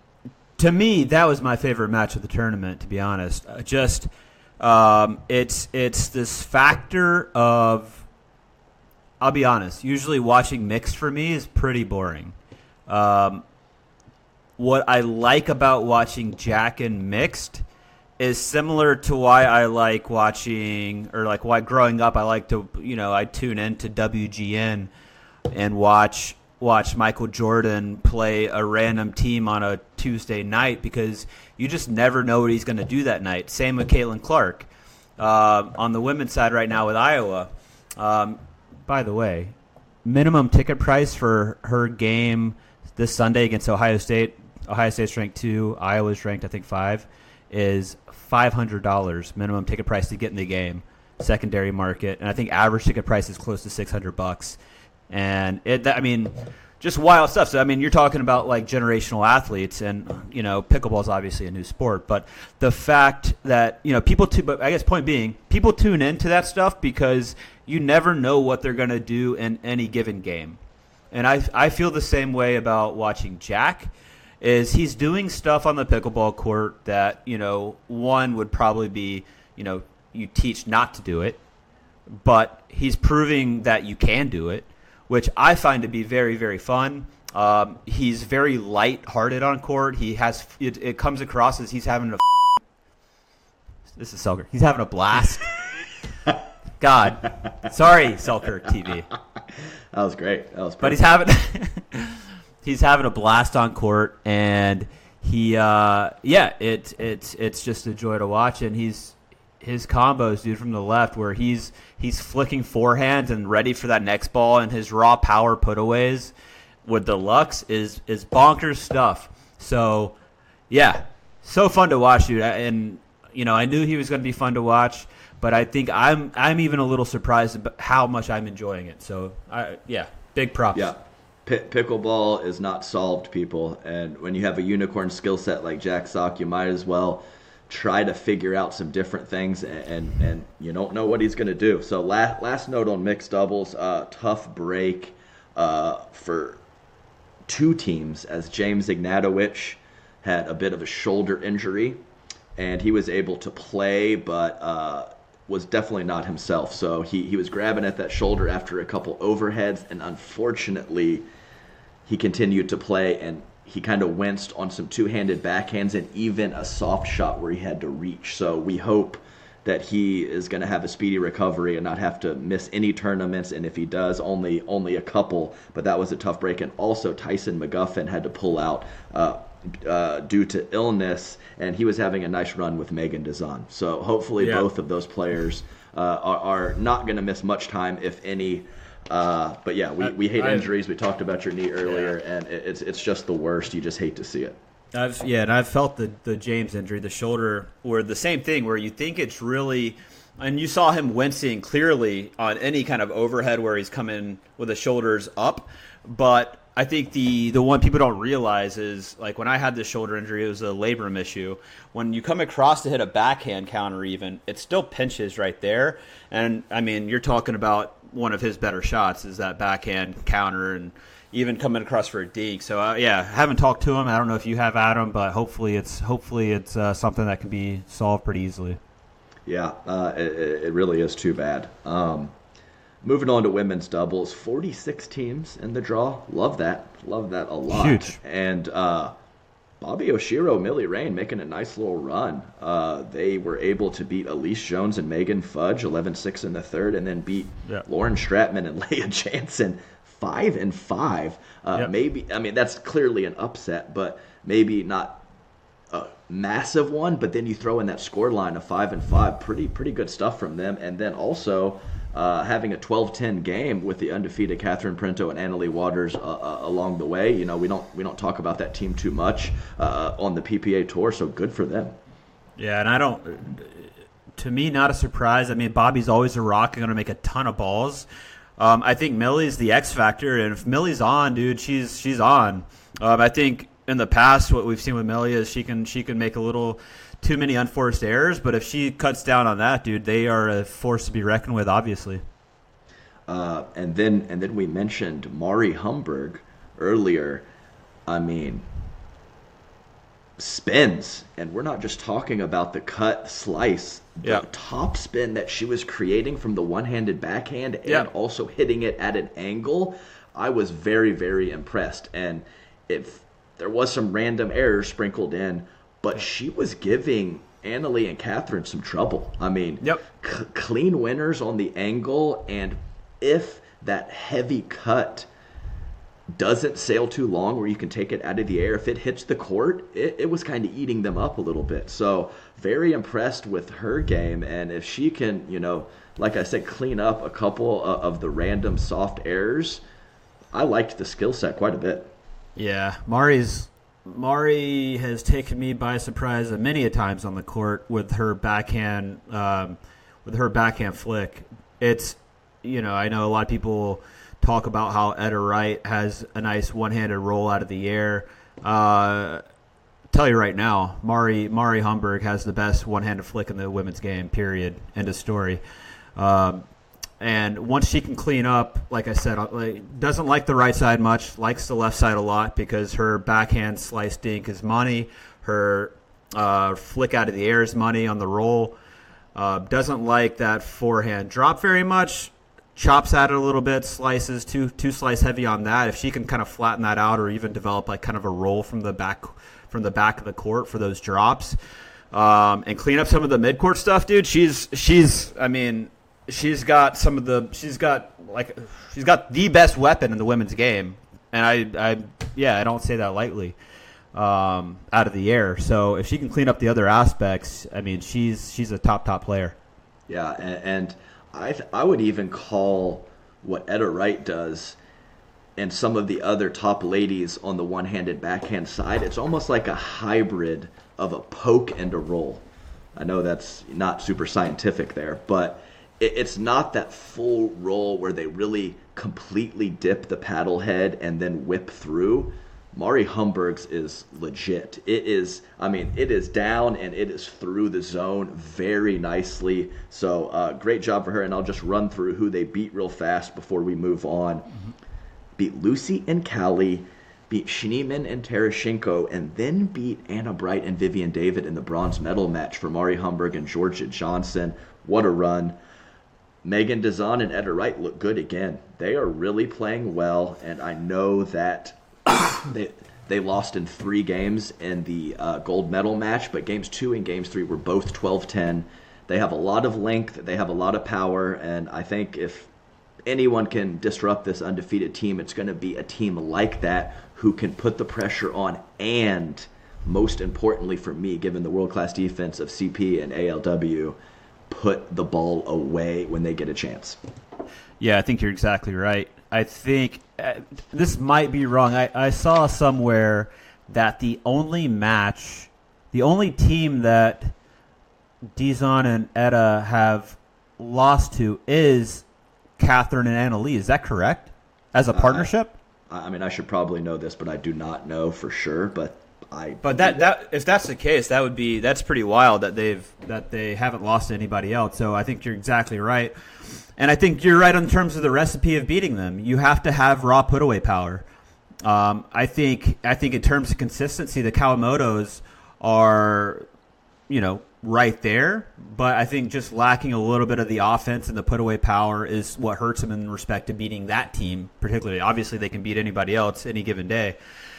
to me that was my favorite match of the tournament. To be honest, uh, just um, it's it's this factor of. I'll be honest. Usually, watching mixed for me is pretty boring. Um, What I like about watching Jack and mixed is similar to why I like watching, or like why growing up I like to, you know, I tune into W G N and watch watch Michael Jordan play a random team on a Tuesday night, because you just never know what he's going to do that night. Same with Caitlin Clark uh, on the women's side right now with Iowa. Um, by the way, minimum ticket price for her game this Sunday against Ohio State. Ohio State's ranked two. Iowa's ranked, I think, five. Is five hundred dollars minimum ticket price to get in the game, secondary market, and I think average ticket price is close to six hundred bucks. And it, I mean, just wild stuff. So I mean, you're talking about like generational athletes, and you know, pickleball is obviously a new sport, but the fact that you know people, tu- but I guess point being, people tune into that stuff because you never know what they're going to do in any given game. And I I feel the same way about watching Jack. Is he's doing stuff on the pickleball court that, you know, one would probably be, you know, you teach not to do it, but he's proving that you can do it, which I find to be very, very fun. Um, he's very light-hearted on court. He has it, it comes across as he's having a this is Selkirk. He's having a blast. God, sorry, Selkirk T V. That was great. That was perfect. But he's having. he's having a blast on court, and he, uh, yeah, it's it's it's just a joy to watch. And he's his combos, dude, from the left, where he's he's flicking forehands and ready for that next ball, and his raw power putaways with the Lux is is bonkers stuff. So, yeah, so fun to watch, dude. And you know, I knew he was going to be fun to watch, but I think I'm I'm even a little surprised about how much I'm enjoying it. So, I, yeah, big props. Yeah. P- pickleball is not solved, people. And when you have a unicorn skill set like Jack Sock, you might as well try to figure out some different things, and, and, and you don't know what he's going to do. So last, last note on mixed doubles, uh, tough break uh, for two teams, as James Ignatowicz had a bit of a shoulder injury, and he was able to play, but uh, was definitely not himself. So he, he was grabbing at that shoulder after a couple overheads, and unfortunately he continued to play, and he kind of winced on some two-handed backhands and even a soft shot where he had to reach. So we hope that he is going to have a speedy recovery and not have to miss any tournaments, and if he does, only only a couple. But that was a tough break. And also Tyson McGuffin had to pull out uh, uh, due to illness, and he was having a nice run with Megan Dazan. So hopefully yeah. both of those players uh, are, are not going to miss much time, if any. Uh, but yeah, we, we hate I, injuries. We talked about your knee earlier, yeah. and it's it's just the worst. You just hate to see it. I've yeah, and I've felt the, the James injury, the shoulder, where the same thing, where you think it's really, and you saw him wincing clearly on any kind of overhead where he's coming with the shoulders up. But I think the, the one people don't realize is, like, when I had this shoulder injury, it was a labrum issue. When you come across to hit a backhand counter even, it still pinches right there. And, I mean, you're talking about one of his better shots is that backhand counter, and even coming across for a deke. So, uh, yeah, haven't talked to him. I don't know if you have, Adam, but hopefully it's hopefully it's uh, something that can be solved pretty easily. Yeah, uh, it, it really is too bad. Um, moving on to women's doubles, forty-six teams in the draw. Love that. Love that a lot. Huge. And uh, Bobby Oshiro, Millie Rain making a nice little run. Uh, they were able to beat Elise Jones and Megan Fudge eleven six in the third, and then beat yeah. Lauren Stratman and Leah Jansen five and five. Uh, yep. Maybe, I mean, that's clearly an upset, but maybe not a massive one. But then you throw in that score line of five and five, pretty pretty good stuff from them. And then also uh, having a twelve ten game with the undefeated Catherine Printo and Annalie Waters uh, uh, along the way. You know, we don't we don't talk about that team too much uh, on the P P A tour, so good for them. Yeah, and I don't. To me, not a surprise. I mean, Bobby's always a rock and going to make a ton of balls. Um, I think Millie's the X factor, and if Millie's on, dude, she's she's on. Um, I think in the past, what we've seen with Millie is she can she can make a little too many unforced errors, but if she cuts down on that, dude, they are a force to be reckoned with, obviously. Uh, and then and then we mentioned Mari Humberg earlier. I mean, spins, and we're not just talking about the cut slice. The yeah. top spin that she was creating from the one-handed backhand and yeah. also hitting it at an angle, I was very, very impressed. And if there was some random errors sprinkled in, but she was giving Annalie and Catherine some trouble. I mean, yep. c- clean winners on the angle, and if that heavy cut doesn't sail too long where you can take it out of the air, if it hits the court, it, it was kind of eating them up a little bit. So very impressed with her game, and if she can, you know, like I said, clean up a couple of the random soft errors, I liked the skill set quite a bit. Yeah, Mari's Mari has taken me by surprise many a times on the court with her backhand, um, with her backhand flick. It's, you know, I know a lot of people talk about how Etta Wright has a nice one-handed roll out of the air. Uh, tell you right now, Mari Mari Humberg has the best one-handed flick in the women's game, period. End of story. Um, and once she can clean up, like I said, like, doesn't like the right side much, likes the left side a lot because her backhand slice dink is money. Her uh, flick out of the air is money on the roll. Uh, doesn't like that forehand drop very much. Chops at it a little bit, slices, too too slice heavy on that. If she can kind of flatten that out or even develop like kind of a roll from the back from the back of the court for those drops, um, and clean up some of the mid-court stuff, dude, she's she's I mean, she's got some of the she's got like she's got the best weapon in the women's game, and I, I, yeah, I don't say that lightly, um, out of the air. So if she can clean up the other aspects, I mean, she's she's a top top player. Yeah, and, and I th- I would even call what Etta Wright does and some of the other top ladies on the one-handed backhand side, it's almost like a hybrid of a poke and a roll. I know that's not super scientific there, but it, it's not that full roll where they really completely dip the paddle head and then whip through. Mari Humberg's is legit. It is, I mean, it is down and it is through the zone very nicely. So uh, great job for her, and I'll just run through who they beat real fast before we move on. Mm-hmm. Beat Lucy and Callie, beat Schneemann and Tereshchenko, and then beat Anna Bright and Vivian David in the bronze medal match for Mari Humberg and Georgia Johnson. What a run. Megan Dazan and Etta Wright look good again. They are really playing well, and I know that they they lost in three games in the uh, gold medal match, but games two and games three were both twelve ten. They have a lot of length, they have a lot of power, and I think if anyone can disrupt this undefeated team, it's going to be a team like that who can put the pressure on and, most importantly for me, given the world-class defense of C P and A L W, put the ball away when they get a chance. Yeah, I think you're exactly right. I think uh, this might be wrong. I, I saw somewhere that the only match, the only team that Dizon and Etta have lost to is Catherine and Annalise. Is that correct? As a partnership? Uh, I mean, I should probably know this, but I do not know for sure. But I. But that, that if that's the case, that would be that's pretty wild that they've that they haven't lost to anybody else. So I think you're exactly right, and I think you're right in terms of the recipe of beating them. You have to have raw put away power. Um, I think I think in terms of consistency, the Kawamotos are, you know, right there, but I think just lacking a little bit of the offense and the put away power is what hurts them in respect to beating that team particularly. Obviously, they can beat anybody else any given day.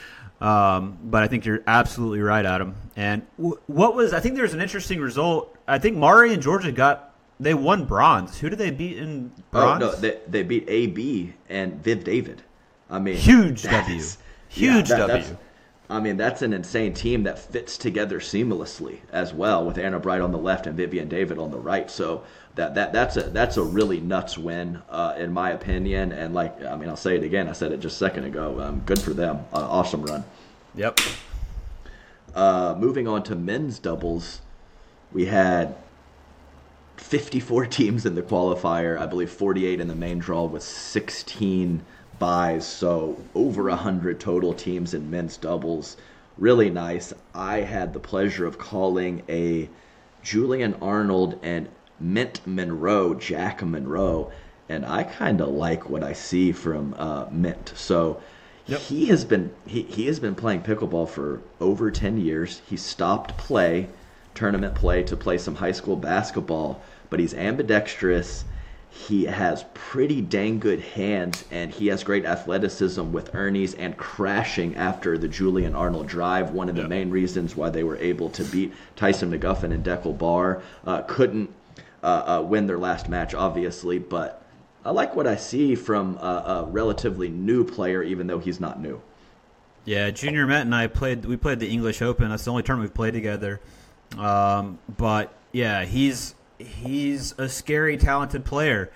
Um, but I think you're absolutely right, Adam. And w- what was, I think there's an interesting result. I think Mari and Georgia got, they won bronze. Who did they beat in bronze? Oh, no, they, they beat A B and Viv David. I mean, huge W. Huge yeah, that, W. I mean, that's an insane team that fits together seamlessly as well, with Anna Bright on the left and Vivian David on the right. So that that that's a that's a really nuts win, uh, in my opinion. And like, I mean, I'll say it again. I said it just a second ago. Um, good for them. Uh, awesome run. Yep. Uh, moving on to men's doubles, we had fifty-four teams in the qualifier. I believe forty-eight in the main draw with sixteen buys, so over one hundred total teams in men's doubles. Really nice. I had the pleasure of calling a Julian Arnold and Mint Monroe, Jack Monroe, and I kind of like what I see from uh, Mint. So yep. he has been he, he has been playing pickleball for over ten years. He stopped play, tournament play, to play some high school basketball, but he's ambidextrous. He has pretty dang good hands, and he has great athleticism with Ernie's and crashing after the Julian Arnold drive. One of the yep. main reasons why they were able to beat Tyson McGuffin and Deckel Barr. Uh, couldn't uh, uh, win their last match, obviously, but I like what I see from a, a relatively new player, even though he's not new. Yeah, Junior Met and I played. We played the English Open. That's the only tournament we've played together. Um, but yeah, he's. He's a scary, talented player.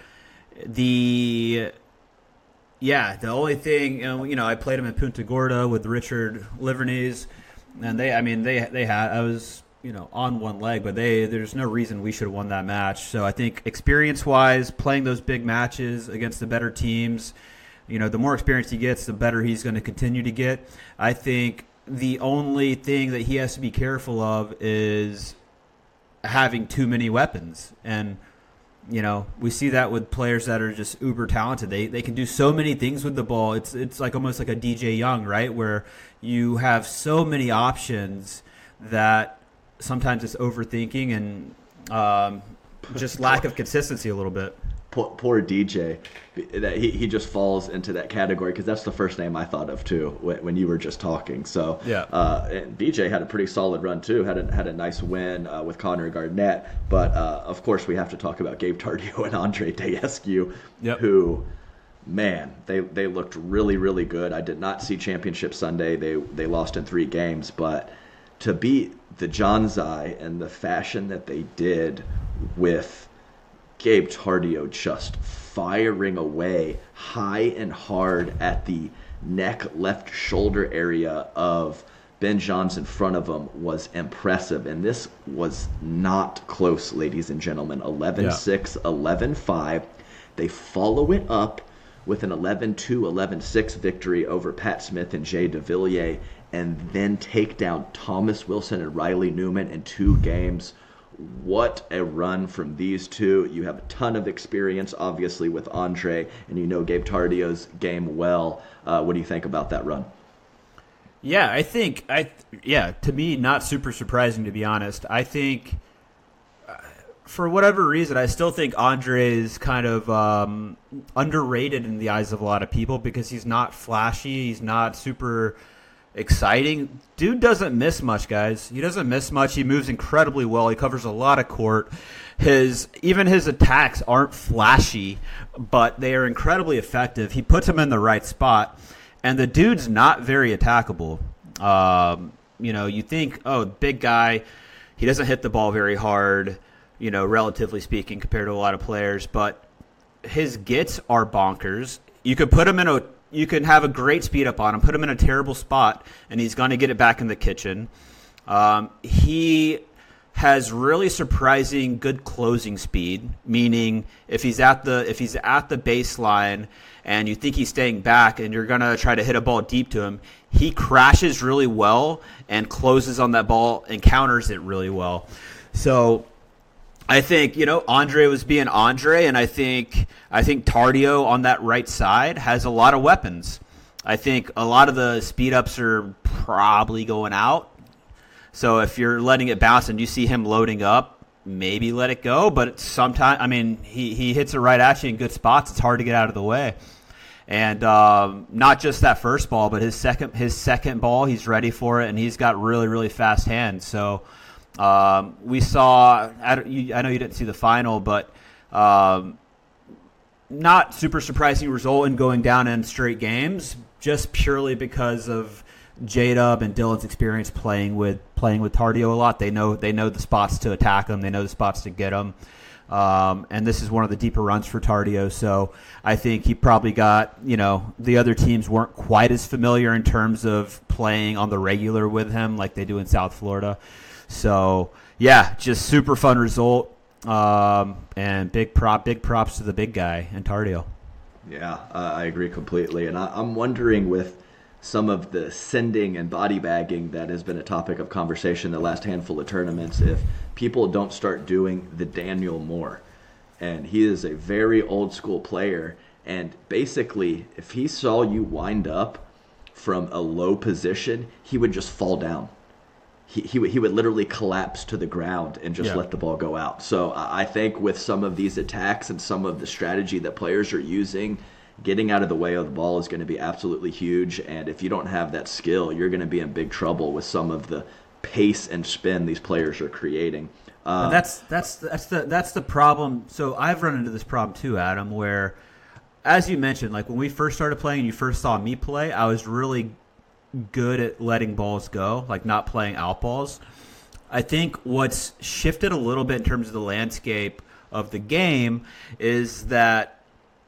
The yeah, the only thing, you know, I played him in Punta Gorda with Richard Liverneys, and they, I mean, they they had I was you know on one leg, but they there's no reason we should have won that match. So I think experience wise, playing those big matches against the better teams, you know, the more experience he gets, the better he's going to continue to get. I think the only thing that he has to be careful of is having too many weapons. And, you know, we see that with players that are just uber talented. They they can do so many things with the ball. It's it's like almost like a D J Young, right? Where you have so many options that sometimes it's overthinking and um, just lack of consistency a little bit. Poor, poor D J. That he, he just falls into that category because that's the first name I thought of too when, when you were just talking. So yeah, uh, and D J had a pretty solid run too. Had a had a nice win uh, with Connor Garnett. But uh, of course we have to talk about Gabe Tardio and Andre Daescu, yep. who, man, they, they looked really, really good. I did not see Championship Sunday. They they lost in three games, but to beat the Johnsai in the fashion that they did with Gabe Tardio just firing away high and hard at the neck, left shoulder area of Ben Johns in front of him was impressive. And this was not close, ladies and gentlemen. eleven six, eleven five. They follow it up with an eleven two, eleven six victory over Pat Smith and Jay DeVilliers, and then take down Thomas Wilson and Riley Newman in two games. What a run from these two. You have a ton of experience, obviously, with Andre, and you know Gabe Tardio's game well. Uh, what do you think about that run? Yeah, I think, I yeah, to me, not super surprising, to be honest. I think, uh, for whatever reason, I still think Andre is kind of um, underrated in the eyes of a lot of people because he's not flashy. He's not super exciting. Dude doesn't miss much, guys. He doesn't miss much. He moves incredibly well. He covers a lot of court. His even his attacks aren't flashy, but they are incredibly effective. He puts them in the right spot, and the dude's not very attackable. Um, you know, you think, oh, big guy, he doesn't hit the ball very hard, you know, relatively speaking, compared to a lot of players, but his gets are bonkers. You could put him in a You can have a great speed up on him, put him in a terrible spot, and he's going to get it back in the kitchen. Um, he has really surprising good closing speed, meaning if he's at the if he's at the baseline and you think he's staying back and you're going to try to hit a ball deep to him, he crashes really well and closes on that ball and counters it really well. So I think, you know, Andre was being Andre, and I think I think Tardio on that right side has a lot of weapons. I think a lot of the speed ups are probably going out. So if you're letting it bounce and you see him loading up, maybe let it go. But sometimes, I mean, he, he hits it right at you in good spots. It's hard to get out of the way. And um, not just that first ball, but his second his second ball, he's ready for it, and he's got really, really fast hands. So Um, we saw, I, don't, you, I know you didn't see the final, but um, not super surprising result in going down in straight games, just purely because of J-Dub and Dylan's experience playing with playing with Tardio a lot. They know they know the spots to attack him. They know the spots to get him. Um, and this is one of the deeper runs for Tardio. So I think he probably got, you know, the other teams weren't quite as familiar in terms of playing on the regular with him like they do in South Florida. So, yeah, just super fun result, um, and big prop, big props to the big guy and Tardio. Yeah, uh, I agree completely. And I, I'm wondering with some of the sending and body bagging that has been a topic of conversation the last handful of tournaments, if people don't start doing the Daniel Moore. And he is a very old school player. And basically, if he saw you wind up from a low position, he would just fall down. He, he he would literally collapse to the ground and just yeah. let the ball go out. So I think with some of these attacks and some of the strategy that players are using, getting out of the way of the ball is going to be absolutely huge. And if you don't have that skill, you're going to be in big trouble with some of the pace and spin these players are creating. Um, that's that's that's the that's the problem. So I've run into this problem too, Adam, where, as you mentioned, like when we first started playing and you first saw me play, I was really good at letting balls go, like not playing out balls. I think what's shifted a little bit in terms of the landscape of the game is that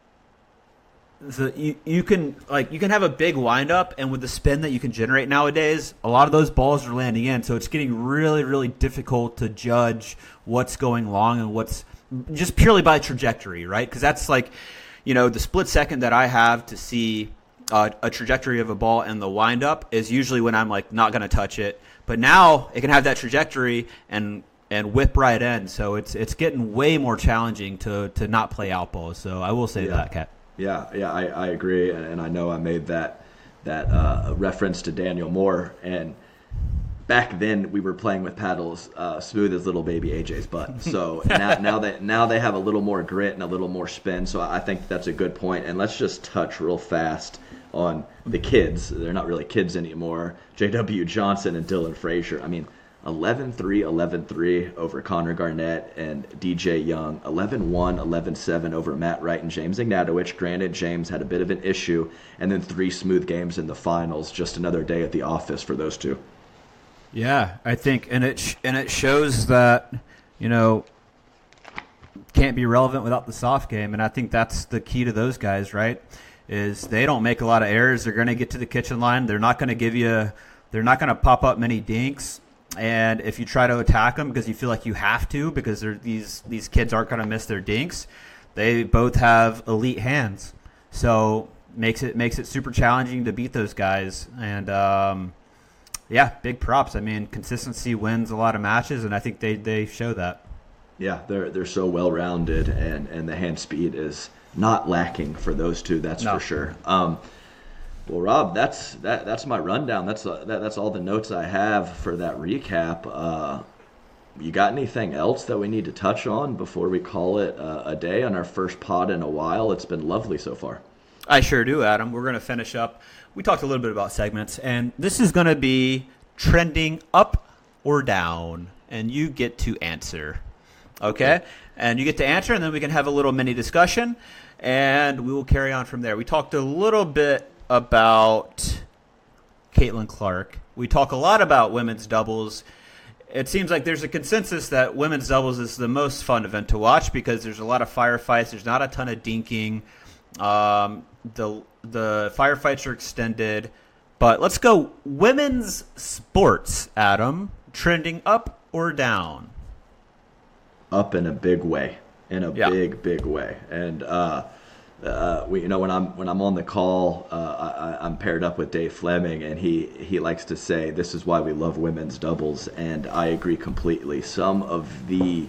the you, you can like you can have a big windup, and with the spin that you can generate nowadays, a lot of those balls are landing in. So it's getting really, really difficult to judge what's going long and what's just purely by trajectory, right? Because that's like, you know, the split second that I have to see Uh, a trajectory of a ball and the windup is usually when I'm like not going to touch it. But now it can have that trajectory and and whip right in. So it's it's getting way more challenging to to not play out balls. So I will say yeah. that, Kat. Yeah, yeah, I, I agree, and, and I know I made that that uh, reference to Daniel Moore, and back then we were playing with paddles uh, smooth as little baby A J's butt. So now, now that now they have a little more grit and a little more spin. So I think that's a good point. And let's just touch real fast on the kids. They're not really kids anymore. J W Johnson and Dylan Frazier. I mean, eleven three, eleven three over Connor Garnett and D J Young. eleven one, eleven seven over Matt Wright and James Ignatowicz. Granted, James had a bit of an issue. And then three smooth games in the finals. Just another day at the office for those two. Yeah, I think, and it sh- and it shows that, you know, can't be relevant without the soft game. And I think that's the key to those guys, right? Is they don't make a lot of errors. They're going to get to the kitchen line. They're not going to give you, they're not going to pop up many dinks. And if you try to attack them because you feel like you have to, because they're, these these kids aren't going to miss their dinks, they both have elite hands. So makes it makes it super challenging to beat those guys. And um, yeah, big props. I mean, consistency wins a lot of matches, and I think they, they show that. Yeah, they're they're so well rounded, and, and the hand speed is not lacking for those two. That's no. for sure. Um, Well, Rob, that's that. That's my rundown. That's uh, that, that's all the notes I have for that recap. Uh, you got anything else that we need to touch on before we call it uh, a day on our first pod in a while? It's been lovely so far. I sure do, Adam. We're going to finish up. We talked a little bit about segments, and this is going to be trending up or down, and you get to answer. Okay? okay? And you get to answer, and then we can have a little mini discussion, and we will carry on from there. We talked a little bit about Caitlin Clark. We talk a lot about women's doubles. It seems like there's a consensus that women's doubles is the most fun event to watch because there's a lot of firefights. There's not a ton of dinking. Um, the the firefights are extended. But let's go women's sports, Adam. Trending up or down? Up in a big way. In a yeah. big, big way. And uh Uh, we, you know, when I'm when I'm on the call, uh, I, I'm paired up with Dave Fleming, and he, he likes to say, "This is why we love women's doubles," and I agree completely. Some of the,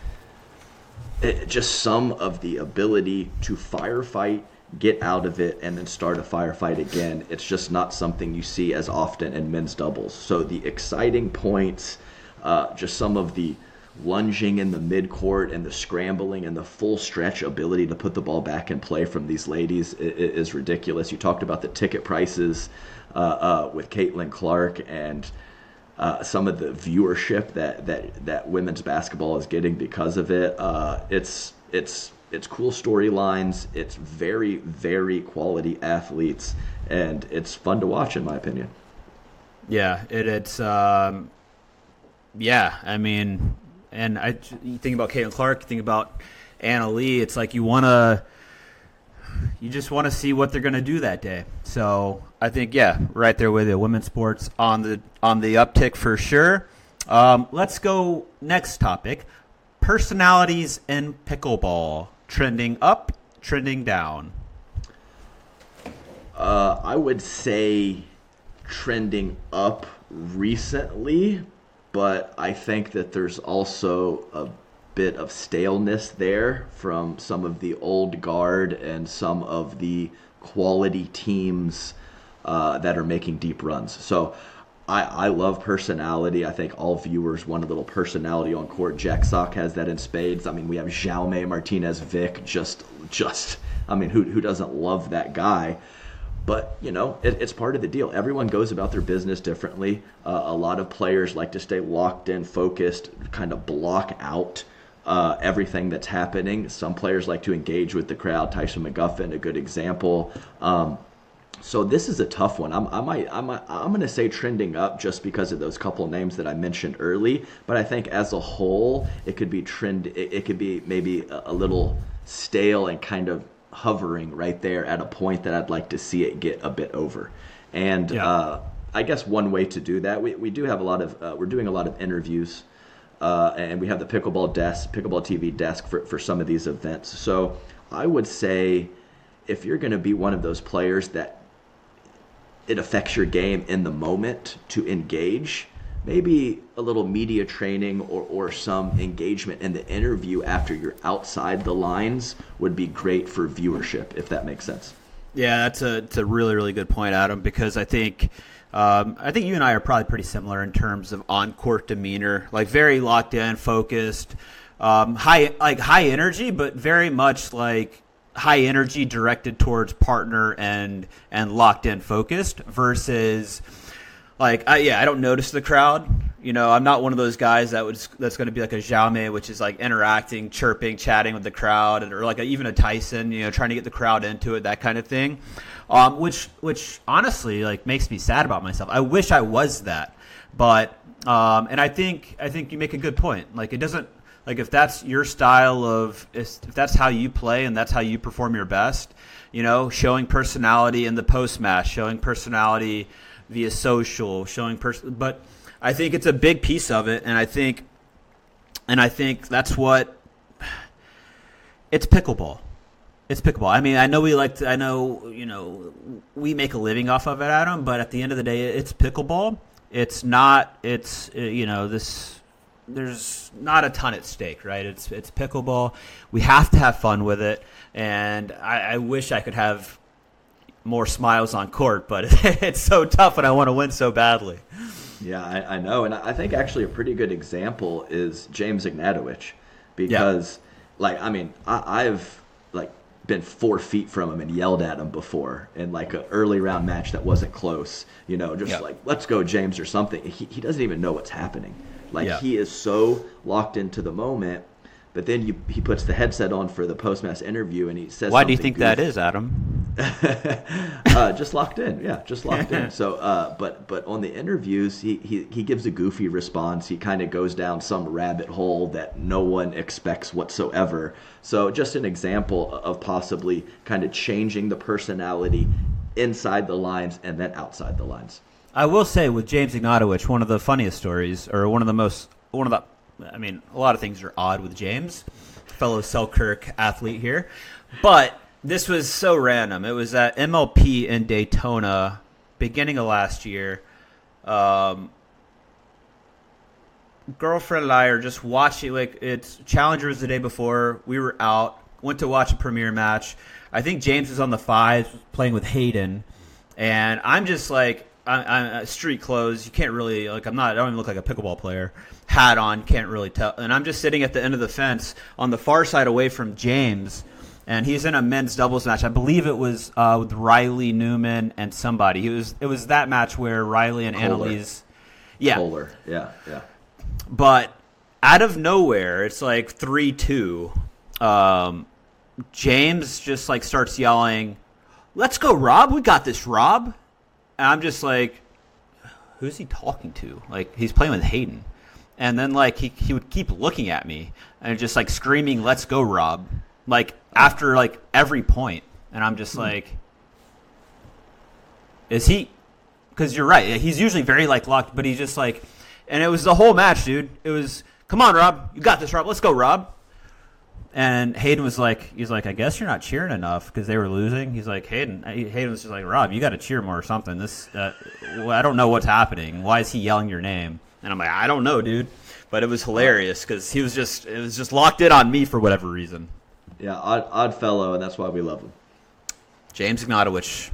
it, just some of the ability to firefight, get out of it, and then start a firefight again. It's just not something you see as often in men's doubles. So the exciting points, uh, just some of the lunging in the midcourt and the scrambling and the full stretch ability to put the ball back in play from these ladies is, is ridiculous. You talked about the ticket prices uh, uh, with Caitlin Clark and uh, some of the viewership that, that, that women's basketball is getting because of it. Uh, it's it's it's cool storylines. It's very, very quality athletes, and it's fun to watch, in my opinion. Yeah, it, it's um, yeah. I mean. And I, you think about Caitlin Clark, you think about Anna Lee. It's like you want to, you just want to see what they're going to do that day. So I think, yeah, right there with you. Women's sports on the on the uptick for sure. Um, let's go next topic: personalities in pickleball, trending up, trending down. Uh, I would say trending up recently. But I think that there's also a bit of staleness there from some of the old guard and some of the quality teams uh, that are making deep runs. So I, I love personality. I think all viewers want a little personality on court. Jack Sock has that in spades. I mean, we have Jaume Martinez Vic. Just, just. I mean, who who doesn't love that guy? But, you know, it, it's part of the deal. Everyone goes about their business differently. Uh, a lot of players like to stay locked in, focused, kind of block out uh, everything that's happening. Some players like to engage with the crowd. Tyson McGuffin, a good example. Um, so this is a tough one. I'm, I might, I might, I'm going to say trending up just because of those couple names that I mentioned early. But I think as a whole, it could be trend. It, it could be maybe a, a little stale and kind of hovering right there at a point that I'd like to see it get a bit over. And yeah. uh, I guess one way to do that, we, we do have a lot of, uh, we're doing a lot of interviews uh, and we have the pickleball desk, pickleball T V desk for, for some of these events. So I would say if you're going to be one of those players that it affects your game in the moment to engage, maybe a little media training or, or some engagement in the interview after you're outside the lines would be great for viewership, if that makes sense. Yeah, that's a, it's a really, really good point, Adam, because I think um, I think you and I are probably pretty similar in terms of on-court demeanor, like very locked in, focused, um, high like high energy, but very much like high energy directed towards partner and and locked in, focused versus – Like, I, yeah, I don't notice the crowd. You know, I'm not one of those guys that would that's going to be like a Jaume, which is like interacting, chirping, chatting with the crowd, or like a, even a Tyson, you know, trying to get the crowd into it, that kind of thing. Um, which, which honestly, like, makes me sad about myself. I wish I was that, but um, and I think I think you make a good point. Like, it doesn't like if that's your style of if that's how you play and that's how you perform your best. You know, showing personality in the post match, showing personality via social, showing person, but. I think it's a big piece of it, and I think, and I think that's what it's pickleball. It's pickleball. I mean, I know we like to, I know, you know, we make a living off of it, Adam, but at the end of the day, it's pickleball. It's not, it's, you know, this, there's not a ton at stake, right? It's, it's pickleball. We have to have fun with it, and I, I wish I could have more smiles on court, but it's so tough and I want to win so badly. Yeah, I, I know, and I think actually a pretty good example is James Ignatowicz, because, yeah. like, I mean, I, I've like been four feet from him and yelled at him before in like an early round match that wasn't close, you know, just yeah. like, let's go, James, or something. He he doesn't even know what's happening. Like, yeah. he is so locked into the moment. But then you, he puts the headset on for the post-match interview, and he says, "Why do you think goofy. that is, Adam?" uh, just locked in, yeah, just locked in. So, uh, but but on the interviews, he, he, he gives a goofy response. He kind of goes down some rabbit hole that no one expects whatsoever. So, just an example of possibly kind of changing the personality inside the lines and then outside the lines. I will say with James Ignatowicz, one of the funniest stories, or one of the most, one of the I mean, a lot of things are odd with James, fellow Selkirk athlete here. But this was so random. It was at M L P in Daytona, beginning of last year. Um, girlfriend and I are just watching, like, it's Challenger was the day before. We were out, went to watch a premiere match. I think James was on the fives playing with Hayden. And I'm just like, I, I, street clothes. You can't really, like, I'm not, I don't even look like a pickleball player. Hat on, can't really tell. And I'm just sitting at the end of the fence on the far side away from James, and he's in a men's doubles match. I believe it was uh, with Riley Newman and somebody. It was it was that match where Riley and Kohler. Annalise, yeah, Kohler. yeah, yeah. But out of nowhere, it's like three two. Um, James just like starts yelling, "Let's go, Rob! We got this, Rob!" And I'm just like, who's he talking to? Like, he's playing with Hayden. And then, like, he he would keep looking at me and just, like, screaming, "Let's go, Rob." Like, after, like, every point. And I'm just like, is he – because you're right. He's usually very, like, locked, but he's just, like – and it was the whole match, dude. It was, "Come on, Rob. You got this, Rob. Let's go, Rob." And Hayden was like, he's like, "I guess you're not cheering enough," because they were losing. He's like, Hayden, Hayden was just like, "Rob, you got to cheer more or something. This, uh, well, I don't know what's happening. Why is he yelling your name?" And I'm like, "I don't know, dude." But it was hilarious because he was just, it was just locked in on me for whatever reason. Yeah, odd, odd fellow, and that's why we love him. James Ignatowicz.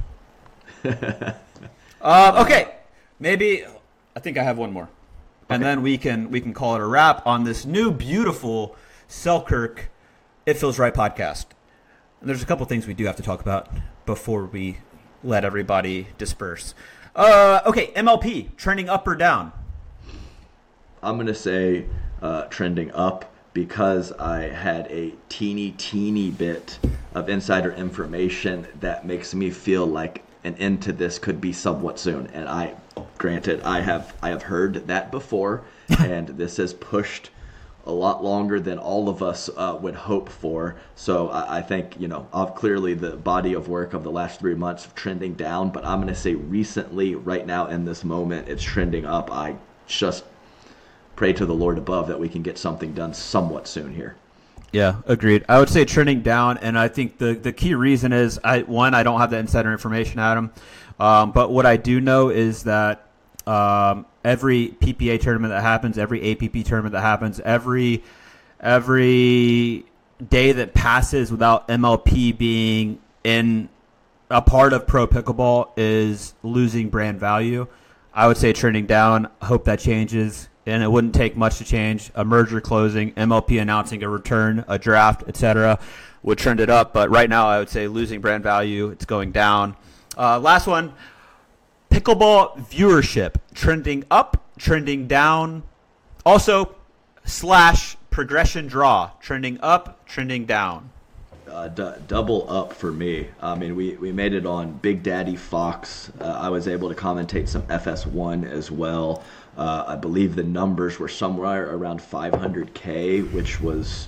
uh, okay, maybe I think I have one more, and okay. then we can we can call it a wrap on this new beautiful Selkirk It Feels Right podcast. And there's a couple things we do have to talk about before we let everybody disperse. Uh, okay, M L P trending up or down? I'm going to say uh, trending up because I had a teeny, teeny bit of insider information that makes me feel like an end to this could be somewhat soon. And I, granted, I have I have heard that before, and this has pushed a lot longer than all of us uh, would hope for. So I, I think, you know, of clearly the body of work of the last three months trending down, but I'm going to say recently, right now in this moment, it's trending up. I just pray to the Lord above that we can get something done somewhat soon here. Yeah, agreed. I would say trending down, and I think the, the key reason is, I one, I don't have the insider information, Adam, um, but what I do know is that um, every P P A tournament that happens, every A P P tournament that happens, every every day that passes without M L P being in a part of pro pickleball is losing brand value. I would say trending down. Hope that changes. And it wouldn't take much to change. A merger closing, M L P announcing a return, a draft, et cetera would trend it up. But right now, I would say losing brand value. It's going down. Uh, last one, pickleball viewership trending up, trending down. Also, slash progression draw trending up, trending down. Uh, d- double up for me. I mean, we, we made it on Big Daddy Fox. Uh, I was able to commentate some F S one as well. Uh, I believe the numbers were somewhere around five hundred K, which was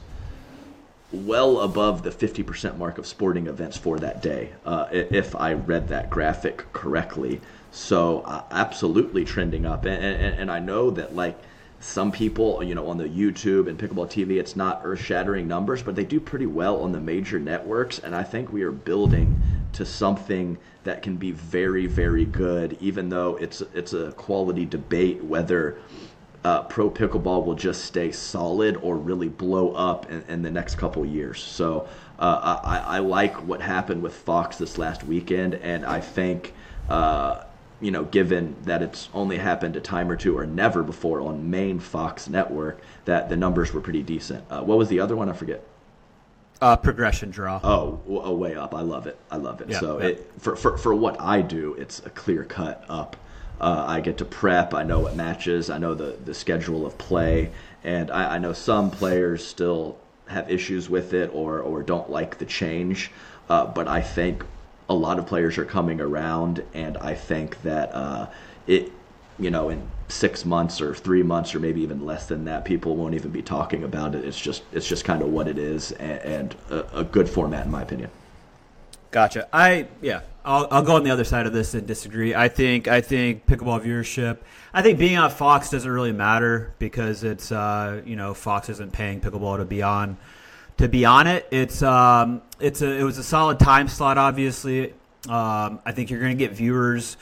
well above the fifty percent mark of sporting events for that day, uh, if I read that graphic correctly. So uh, absolutely trending up. And, and, and I know that, like, some people, you know, on the YouTube and Pickleball T V, it's not earth-shattering numbers, but they do pretty well on the major networks. And I think we are building to something that can be very, very good, even though it's it's a quality debate whether uh, pro pickleball will just stay solid or really blow up in, in the next couple years. So uh, I, I like what happened with Fox this last weekend, and I think uh, you know, given that it's only happened a time or two or never before on main Fox network, that the numbers were pretty decent. Uh, what was the other one? I forget. Uh, progression draw. Oh, oh, way up. I love it. I love it. Yeah, so yeah. It, for, for for what I do, it's a clear cut up. Uh, I get to prep. I know what matches. I know the, the schedule of play. And I, I know some players still have issues with it or, or don't like the change. Uh, but I think a lot of players are coming around, and I think that uh, it, you know, in six months or three months or maybe even less than that, people won't even be talking about it. It's just it's just kind of what it is, and, and a, a good format in my opinion. Gotcha. I yeah. I'll I'll go on the other side of this and disagree. I think I think pickleball viewership. I think being on Fox doesn't really matter because it's uh you know Fox isn't paying pickleball to be on. To be on it, it's um, it's a it was a solid time slot. Obviously, um, I think you're going to get viewers.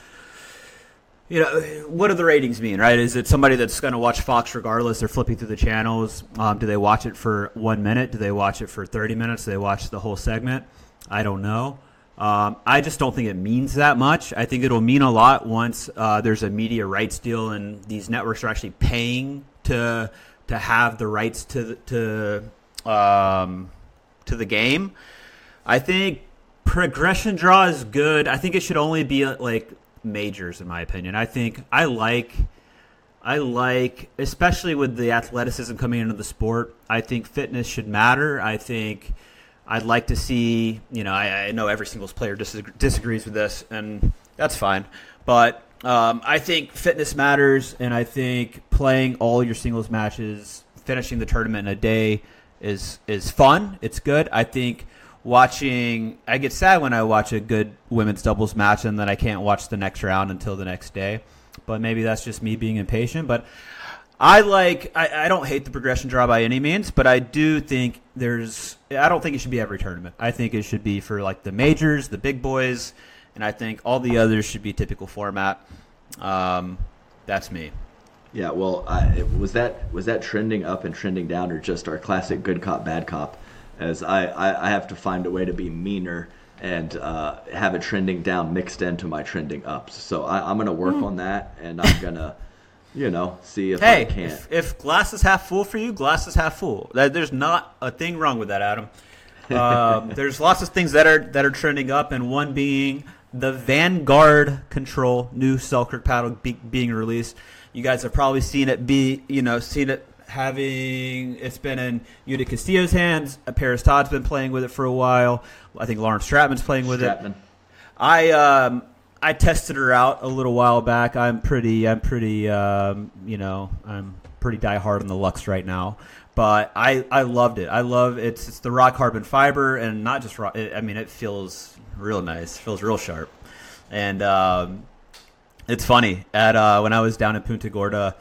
You know, what do the ratings mean, right? Is it somebody that's going to watch Fox regardless? They're flipping through the channels. Um, do they watch it for one minute? Do they watch it for thirty minutes? Do they watch the whole segment? I don't know. Um, I just don't think it means that much. I think it'll mean a lot once uh, there's a media rights deal and these networks are actually paying to to have the rights to to. Um, to the game. I think progression draw is good. I think it should only be like majors, in my opinion. I think I like, I like, especially with the athleticism coming into the sport. I think fitness should matter. I think I'd like to see. You know, I, I know every singles player disagree, disagrees with this, and that's fine. But um, I think fitness matters, and I think playing all your singles matches, finishing the tournament in a day. is is fun. It's good. I think watching – I get sad when I watch a good women's doubles match and then I can't watch the next round until the next day. But maybe that's just me being impatient. But I like – I don't hate the progression draw by any means, but I do think there's – I don't think it should be every tournament. I think it should be for like the majors, the big boys, and I think all the others should be typical format. Um, that's me. Yeah, well, I, was that was that trending up and trending down, or just our classic good cop, bad cop? As I, I, I have to find a way to be meaner and uh, have a trending down mixed into my trending ups. So I, I'm going to work mm. on that, and I'm going to, you know, see if hey, I can. If, if glass is half full for you, glass is half full. There's not a thing wrong with that, Adam. Um, there's lots of things that are that are trending up, and one being the Vanguard Control new Selkirk paddle be, being released. You guys have probably seen it be, you know, seen it having, it's been in Yuta Castillo's hands. Paris Todd's been playing with it for a while. I think Lawrence Stratman's playing with Stratman. it. I um I tested her out a little while back. I'm pretty, I'm pretty, um, you know, I'm pretty diehard on the Lux right now. But I, I loved it. I love it's it's the raw carbon fiber, and not just raw. It, I mean, it feels real nice. It feels real sharp, and um. It's funny. At uh, when I was down in Punta Gorda,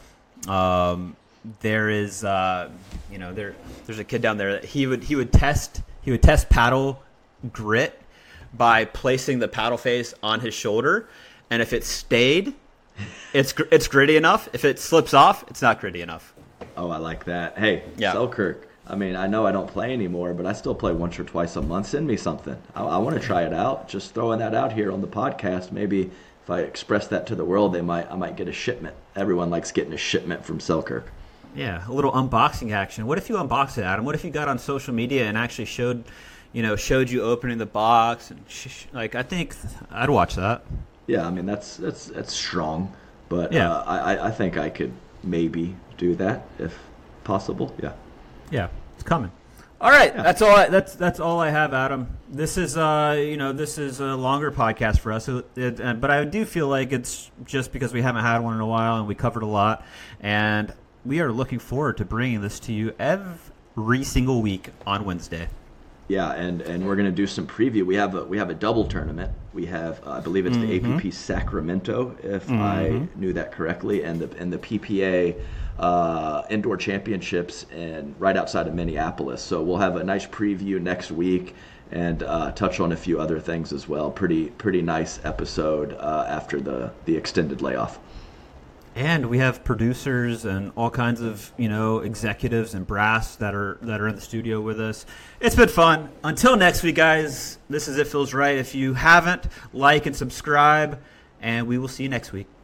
um, there is uh, you know there there's a kid down there that he would he would test he would test paddle grit by placing the paddle face on his shoulder, and if it stayed, it's it's gritty enough. If it slips off, it's not gritty enough. Oh, I like that. Hey, yeah. Selkirk. I mean, I know I don't play anymore, but I still play once or twice a month. Send me something. I, I want to try it out. Just throwing that out here on the podcast, maybe. If I express that to the world, they might I might get a shipment. Everyone likes getting a shipment from Selkirk. Yeah, a little unboxing action. What if you unboxed it, Adam? What if you got on social media and actually showed, you know, showed you opening the box and sh- like I think I'd watch that. Yeah, I mean that's that's that's strong, but Yeah. uh, I I think I could maybe do that if possible. Yeah. Yeah, it's coming. All right, yeah. that's all. I, that's that's all I have, Adam. This is uh, you know, this is a longer podcast for us, it, it, but I do feel like it's just because we haven't had one in a while and we covered a lot, and we are looking forward to bringing this to you every single week on Wednesday. Yeah, and, and we're going to do some preview. We have a we have a double tournament. We have uh, I believe it's the mm-hmm. A P P Sacramento, if mm-hmm. I knew that correctly, and the and the P P A uh, Indoor Championships and right outside of Minneapolis. So we'll have a nice preview next week and uh, touch on a few other things as well. Pretty pretty nice episode uh, after the the extended layoff. And we have producers and all kinds of, you know, executives and brass that are that are in the studio with us. It's been fun. Until next week, guys, this is It Feels Right. If you haven't, like and subscribe, and we will see you next week.